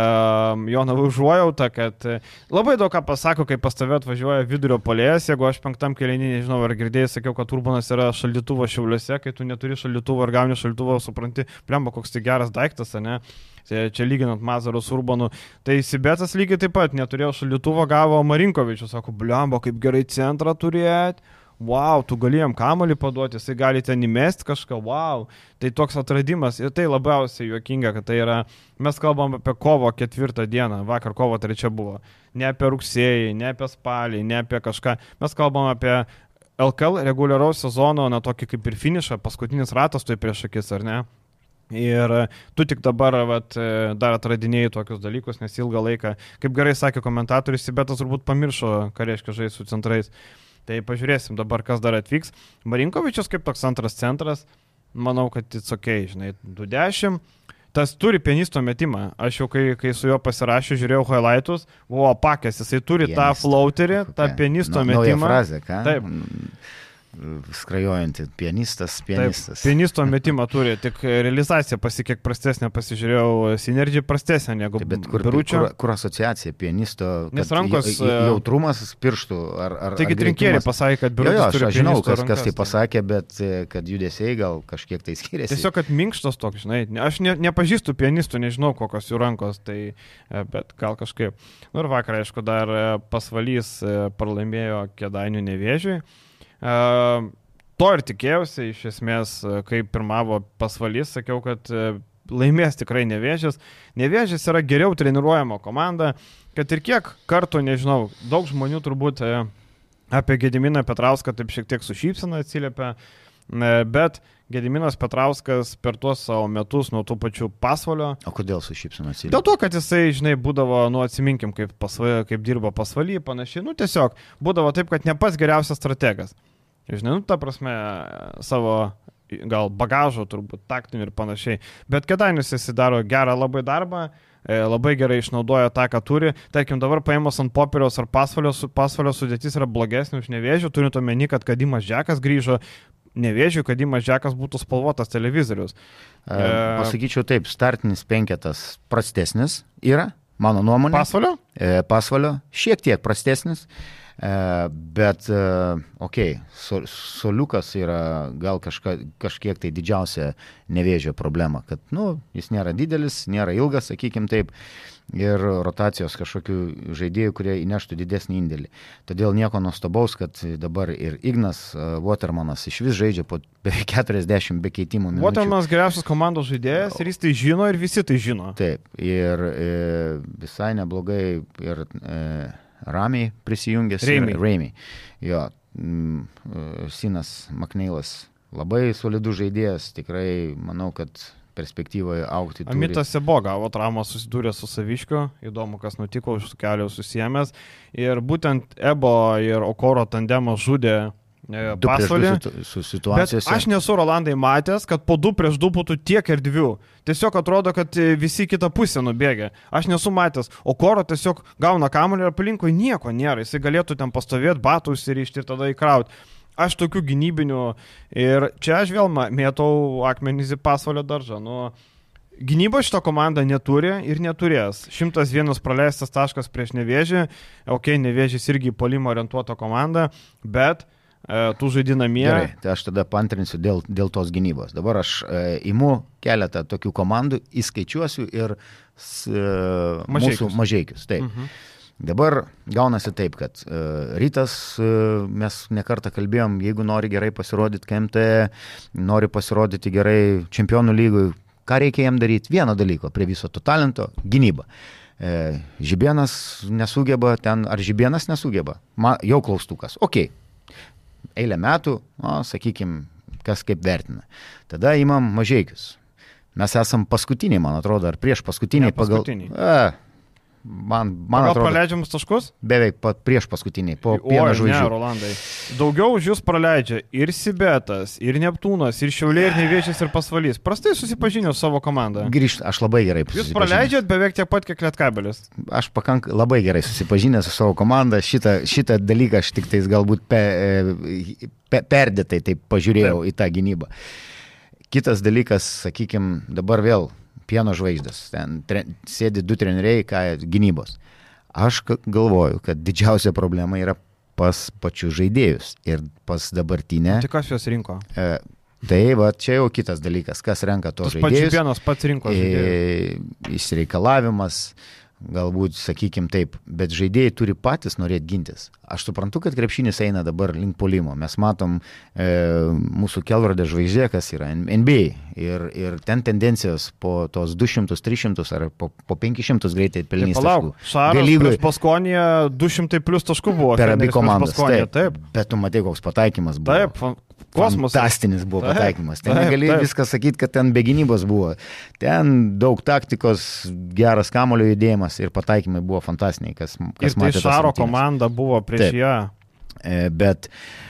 užuojautą, kad labai daug ką pasako, kai pas tave atvažiuoja vidurio puolėjas, jeigu aš 5 kėlinį, nežinau, ar girdėjai, sakiau, kad Urbanas yra šaldytuvo Šiauliuose, kai tu neturi šaldytuvo ar gauni šaldytuvo, supranti, plemba, koks tai geras daiktas, ne? Čia lyginant Mazaro su Urbanu. Tai Sibetas lygiai taip pat neturėjo šaldytuvo, gavo Marinkovičius, sako, blemba, kaip gerai centrą turėti. Wow, tu galėjom kamuolį paduoti, jisai gali ten įmesti kažką, wow, tai toks atradimas ir tai labiausiai juokinga, kad tai yra, mes kalbam apie kovo 4 dieną, vakar kovo 3 buvo, ne apie rugsėjį, ne apie spalį, ne apie kažką, mes kalbam apie LKL reguliaraus sezono, na tokį kaip ir finišą, paskutinis ratas tai prieš akis, ar ne? Ir tu tik dabar dar atradinėjai tokius dalykus, nes ilgą laiką, kaip gerai sakė komentatorius, Sibetas turbūt pamiršo, ką reiškia žaisti su centrais. Tai pažiūrėsim dabar, kas dar atvyks. Marinkovičius kaip toks antras centras, manau, kad it's ok, žinai, 2-10. Tas turi pianisto metimą. Aš jau kai su juo pasirašiau, žiūrėjau highlightus, buvo apakęs, jisai turi tą flauterį, tą pianisto metimą. Nauja frazė, ką? Taip. Skrajojantį pianistas. Taip, pianisto metimą turi, tik realizacija kiek prastesnė, pasižiūrėjau, Synergy prastesnė negu Biručio. Kur asociacija pianisto, nes rankos jautrumas pirštų ar taigi Trinkieri pasakė, kad Biručis turi pianisto rankas. Aš žinau, kas tai pasakė, bet kad judesiai gal kažkiek tai skiriasi. Tiesiog, kad minkštas toks, žinai, aš nepažįstu pianistų, nežinau, kokios jų rankos, tai, bet gal kažkaip. Ir vakar, aišku, dar Pasvalys pralaimėjo Kėdainių Nevėžiui. To ir tikėjausi, iš esmės, kai pirmavo Pasvalys, sakiau, kad laimės tikrai Nevėžis. Nevėžis yra geriau treniruojama komanda, kad ir kiek kartų, nežinau, daug žmonių turbūt apie Gediminą Petrauską taip šiek tiek su šypsena atsiliepia, bet Gediminas Petrauskas per tuos savo metus nuo tų pačių Pasvalio. O kodėl su šypsena atsiliepia? Dėl to, kad jisai, žinai, būdavo, atsiminkim, kaip dirbo Pasvaly, panašiai, tiesiog būdavo taip, kad ne pats geriausias strategas. Žinai, ta prasme, savo gal bagažo, turbūt taktinių ir panašiai. Bet Kėdainius jis daro gerą labai darbą, labai gerai išnaudoja tą, ką turi. Tarkim, dabar paėmus ant popieriaus ar Pasvalio sudėtis yra blogesnė už Nevėžį, turint omeny, kad Kadimas Džekas grįžo, Nevėžiui, Kadimas Džekas būtų spalvotas televizorius. Pasakyčiau taip, startinis penketas prastesnis yra, mano nuomonė. Pasvalio? Pasvalio, šiek tiek prastesnis. Bet, Soliukas yra gal kažkiek tai didžiausia Nevėžio problema, kad, jis nėra didelis, nėra ilgas, sakykim taip, ir rotacijos kažkokių žaidėjų, kurie įneštų didesnį indėlį. Todėl nieko nuostabaus, kad dabar ir Ignas Watermanas iš vis žaidžia po 40 be keitimų minučių. Watermanas geriausias komandos žaidėjas ir jis tai žino ir visi tai žino. Taip, ir visai neblogai ir Ramiai prisijungęs. Raimiai. Jo, Sinas Makneilas labai solidus žaidėjas, tikrai manau, kad perspektyvoje augti turi. Amitas Sebo gavo traumą, susidūrė su Saviškiu, įdomu, kas nutiko, už kelio susiėmęs. Ir būtent Ebo ir Okoro tandemas žudė Pasvalį. Bet aš nesu Rolandai matęs, kad po 2-2 būtų tiek erdvių. Tiesiog atrodo, kad visi kitą pusę nubėgia. Aš nesu matęs. Okoro tiesiog gauna kamuolį ir aplinkui nieko nėra. Jisai galėtų ten pastovėti, batų užsirišti ir tada įkrauti. Aš tokių gynybinių ir čia aš vėl mėtau akmenys į Pasvalio daržą. Gynybo šitą komandą neturi ir neturės. 101 praleistas taškas prieš Nevėžį. Nevėžys irgi į puolimą orientuota komanda, bet tu žaidi namie. Gerai, tai aš tada pantrinsiu dėl tos gynybos. Dabar aš imu keletą tokių komandų, įskaičiuosiu ir mūsų mažeikius. Taip. Dabar gaunasi taip, kad Rytas, mes nekartą kalbėjom, jeigu nori gerai pasirodyti KMT, nori pasirodyti gerai Čempionų lygoj, ką reikia jam daryti? Vieno dalyko prie viso to talento - gynyba. Žibėnas nesugeba ten, ar Žibėnas nesugeba? Jau klaustukas. Ok. Eilę metų, sakykime, kas kaip vertina. Tada imam Mažeikius. Mes esam paskutiniai, man atrodo, ar prieš paskutiniai pagal... Man atrodo, praleidžiamus taškus? Beveik prieš paskutiniai, po Pieno žvaigždžių. Ne, Rolandai. Daugiau už jūs praleidžia ir Sibetas, ir Neptūnas, ir Šiauliai, ir Nevėžis, ir Pasvalys. Prastai susipažinęs savo komandą. Aš labai gerai susipažinęs. Jūs praleidžiat beveik tiek pat, kiek Lietkabelis. Aš labai gerai susipažinęs su savo komanda. Šitą dalyką aš tik tais galbūt perdėtai taip pažiūrėjau į tą gynybą. Kitas dalykas, sakykime, dabar vėl Pieno žvaigždės. Ten sėdi 2 treneriai, gynybos. Aš galvoju, kad didžiausia problema yra pas pačius žaidėjus ir pas dabartinę. Tai kas juos rinko? Tai va, čia jau kitas dalykas, kas renka tos žaidėjus. Pats Žibėnas pats rinko žaidėjus. Išreikalavimas, galbūt, sakykim taip, bet žaidėjai turi patys norėti gintis. Aš suprantu, kad krepšinis eina dabar link puolimo. Mes matom mūsų kelrodė žvaigždė, kas yra NBA. Ir ten tendencijos po tos 200, 300 ar po 500 greitai pelnys taškų. Šaras prieš Paskonį 200 plus taškų buvo. Per abi komandas. Taip. Bet tu matai, koks pataikymas buvo. Taip, kosmosas. Fantastinis buvo pataikymas. Ten negali viską sakyti, kad ten be gynybos buvo. Ten daug taktikos, geras kamulio judėjimas ir pataikymai buvo fantastiniai. Kas ir tai Šaro komanda buvo prieš ją. Bet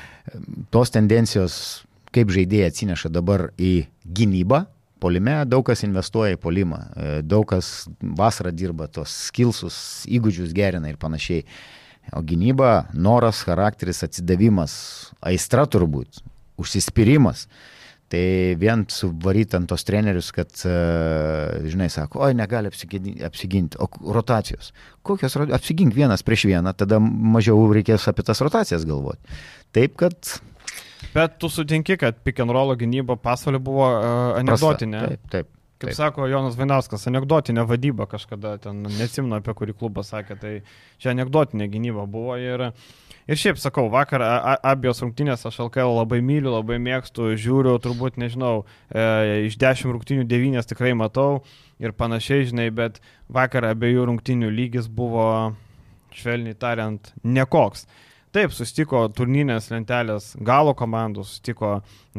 tos tendencijos, kaip žaidėjai atsineša dabar į gynybą, puolime, daug kas investuoja į puolimą, daug kas vasarą dirba, tos skillsus, įgūdžius gerina ir panašiai. O gynyba, noras, charakteris, atsidavimas, aistra turbūt, užsispyrimas. Tai vien suvaryti ant tos trenerius, kad, žinai, sako, oi, negali apsiginti, o rotacijos. Kokios rotacijos? Apsigink vienas prieš vieną, tada mažiau reikės apie tas rotacijas galvoti. Taip, kad... Bet tu sutinki, kad pick and roll gynyba Pasvalio buvo anekdotinė. Taip. Kaip sako Jonas Vainauskas, anekdotinė vadyba kažkada, ten neatsimenu apie kurį klubą sakė, tai čia anekdotinė gynyba buvo ir šiaip sakau, vakar abijos rungtynės aš LKL labai myliu, labai mėgstu, žiūriu, turbūt nežinau, iš 10 rungtynių 9 tikrai matau ir panašiai, žinai, bet vakar abiejų rungtynių lygis buvo, švelniai tariant, nekoks. Taip, susitiko turnyrinės lentelės galo komandų, susitiko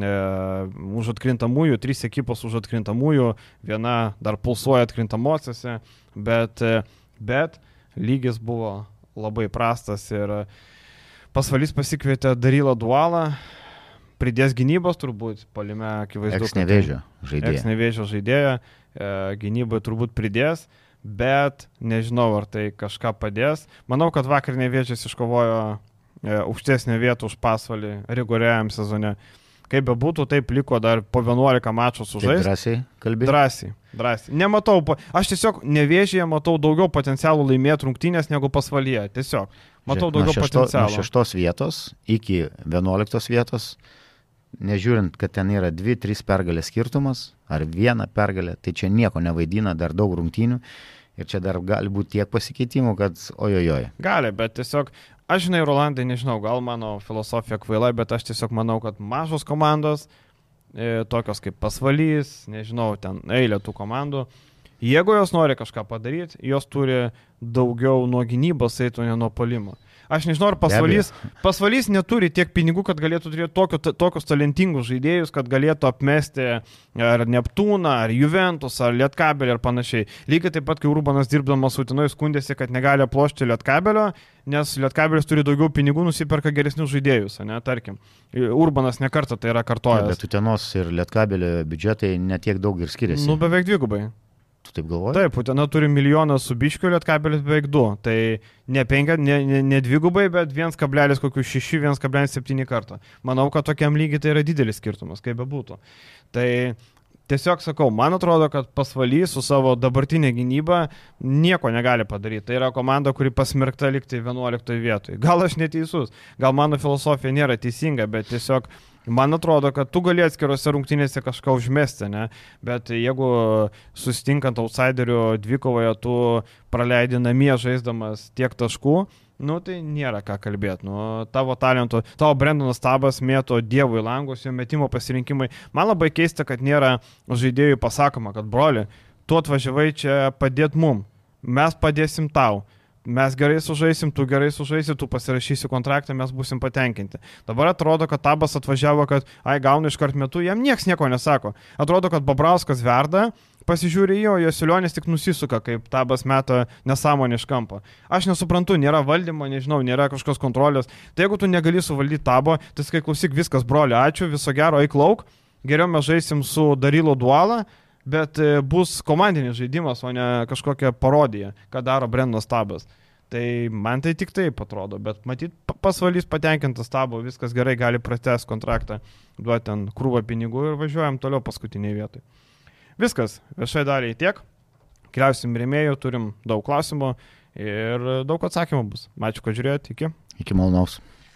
už atkrintamųjų, 3 ekipos už atkrintamųjų, viena dar pulsuoja atkrintamosiose, bet lygis buvo labai prastas ir Pasvalys pasikvietė Darylą Dualą, pridės gynybos turbūt, puolime akivaizdu. Eks-Nevėžio žaidėja, gynybai turbūt pridės, bet nežinau, ar tai kažką padės. Manau, kad vakar Nevėžis iškovojo aukštesnę vietą už Pasvalį reguliariajam sezone. Kaip be būtų, taip liko dar po 11 mačų sužaisti. Drąsiai kalbėjai? Drąsiai. Nematau, aš tiesiog Nevėžyje matau daugiau potencialų laimėti rungtynės negu Pasvalyje. Tiesiog matau daugiau potencialų. Nuo 6 vietos iki 11 vietos, nežiūrint, kad ten yra 2-3 pergalės skirtumas, ar 1 pergalė, tai čia nieko nevaidina, dar daug rungtynių. Ir čia dar gali būti tiek pasikeitimų, kad ojojoj. Gali, bet tiesiog, aš žinai, Rolandai, nežinau, gal mano filosofija kvaila, bet aš tiesiog manau, kad mažos komandos, tokios kaip Pasvalys, nežinau, ten eilė tų komandų, jeigu jos nori kažką padaryti, jos turi daugiau nuo gynybos eitų, ne nuo puolimo. Aš nežinau, ar Pasvalys neturi tiek pinigų, kad galėtų turėti tokius talentingus žaidėjus, kad galėtų apmesti ar Neptūną, ar Juventus, ar Lietkabelį ir panašiai. Lygiai taip pat, kai Urbanas dirbdamas Utenoje skundėsi, kad negali aplošti Lietkabelio, nes Lietkabelis turi daugiau pinigų, nusiperka geresnius žaidėjus, ne, tarkim. Urbanas nekartą tai yra kartojęs. Bet Utenos ir Lietkabelio biudžetai netiek daug ir skiriasi. Nu, beveik dvigubai. Tu taip galvoji? Taip, Utena turi 1 milijoną su biškiu, Lietkabelis beveik 2. Tai ne dvigubai, bet 1,6, 1,7 kartą. Manau, kad tokiam lygiai tai yra didelis skirtumas, kaip be būtų. Tai tiesiog sakau, man atrodo, kad Pasvalys su savo dabartinė gynyba nieko negali padaryti. Tai yra komanda, kuri pasmerkta likti 11 vietoje. Gal aš neteisus, gal mano filosofija nėra teisinga, bet tiesiog man atrodo, kad tu gali atskirose rungtynėse kažką užmesti, ne? Bet jeigu susitinkant outsiderių dvikovoje tu praleidi namie žaisdamas tiek taškų, Nu, tai nėra ką kalbėti. Nu, tavo talento, tavo Brendonas Tabas mėto dievų į langus, jo metimo pasirinkimai. Man labai keista, kad nėra žaidėjų pasakoma, kad broli, tu atvažiavai čia padėt mum, mes padėsim tau. Mes gerai sužaisim, tu gerai sužaisi, tu pasirašysi kontraktą, mes būsim patenkinti. Dabar atrodo, kad Tabas atvažiavo, kad gauna iškart metu, jam nieks nieko nesako. Atrodo, kad Bobrauskas verda, pasižiūrė jo Jasilionis tik nusisuka, kaip Tabas meta nesąmonę iš kampo. Aš nesuprantu, nėra valdymo, nežinau, nėra kažkokios kontrolės. Tai jeigu tu negali suvaldyti Tabo, tai sakai, klausyk, viskas, broli, ačiū, viso gero, eik lauk, geriau mes žaisim su Darilo Duala, bet bus komandinis žaidimas, o ne kažkokia parodija, ką daro Brendonas Tabas. Tai man tai tik taip atrodo, bet matyt, pasvalys patenkintas Tabo, viskas gerai, gali pratęsti kontraktą, duoti ten krūvą pinigų ir važiuojam toliau paskutiniai vietai. Viskas, viešai daliai tiek, keliausim rėmėjų, turim daug klausimų ir daug atsakymų bus. Ačiū, kad žiūrėjote, iki. Iki malonaus.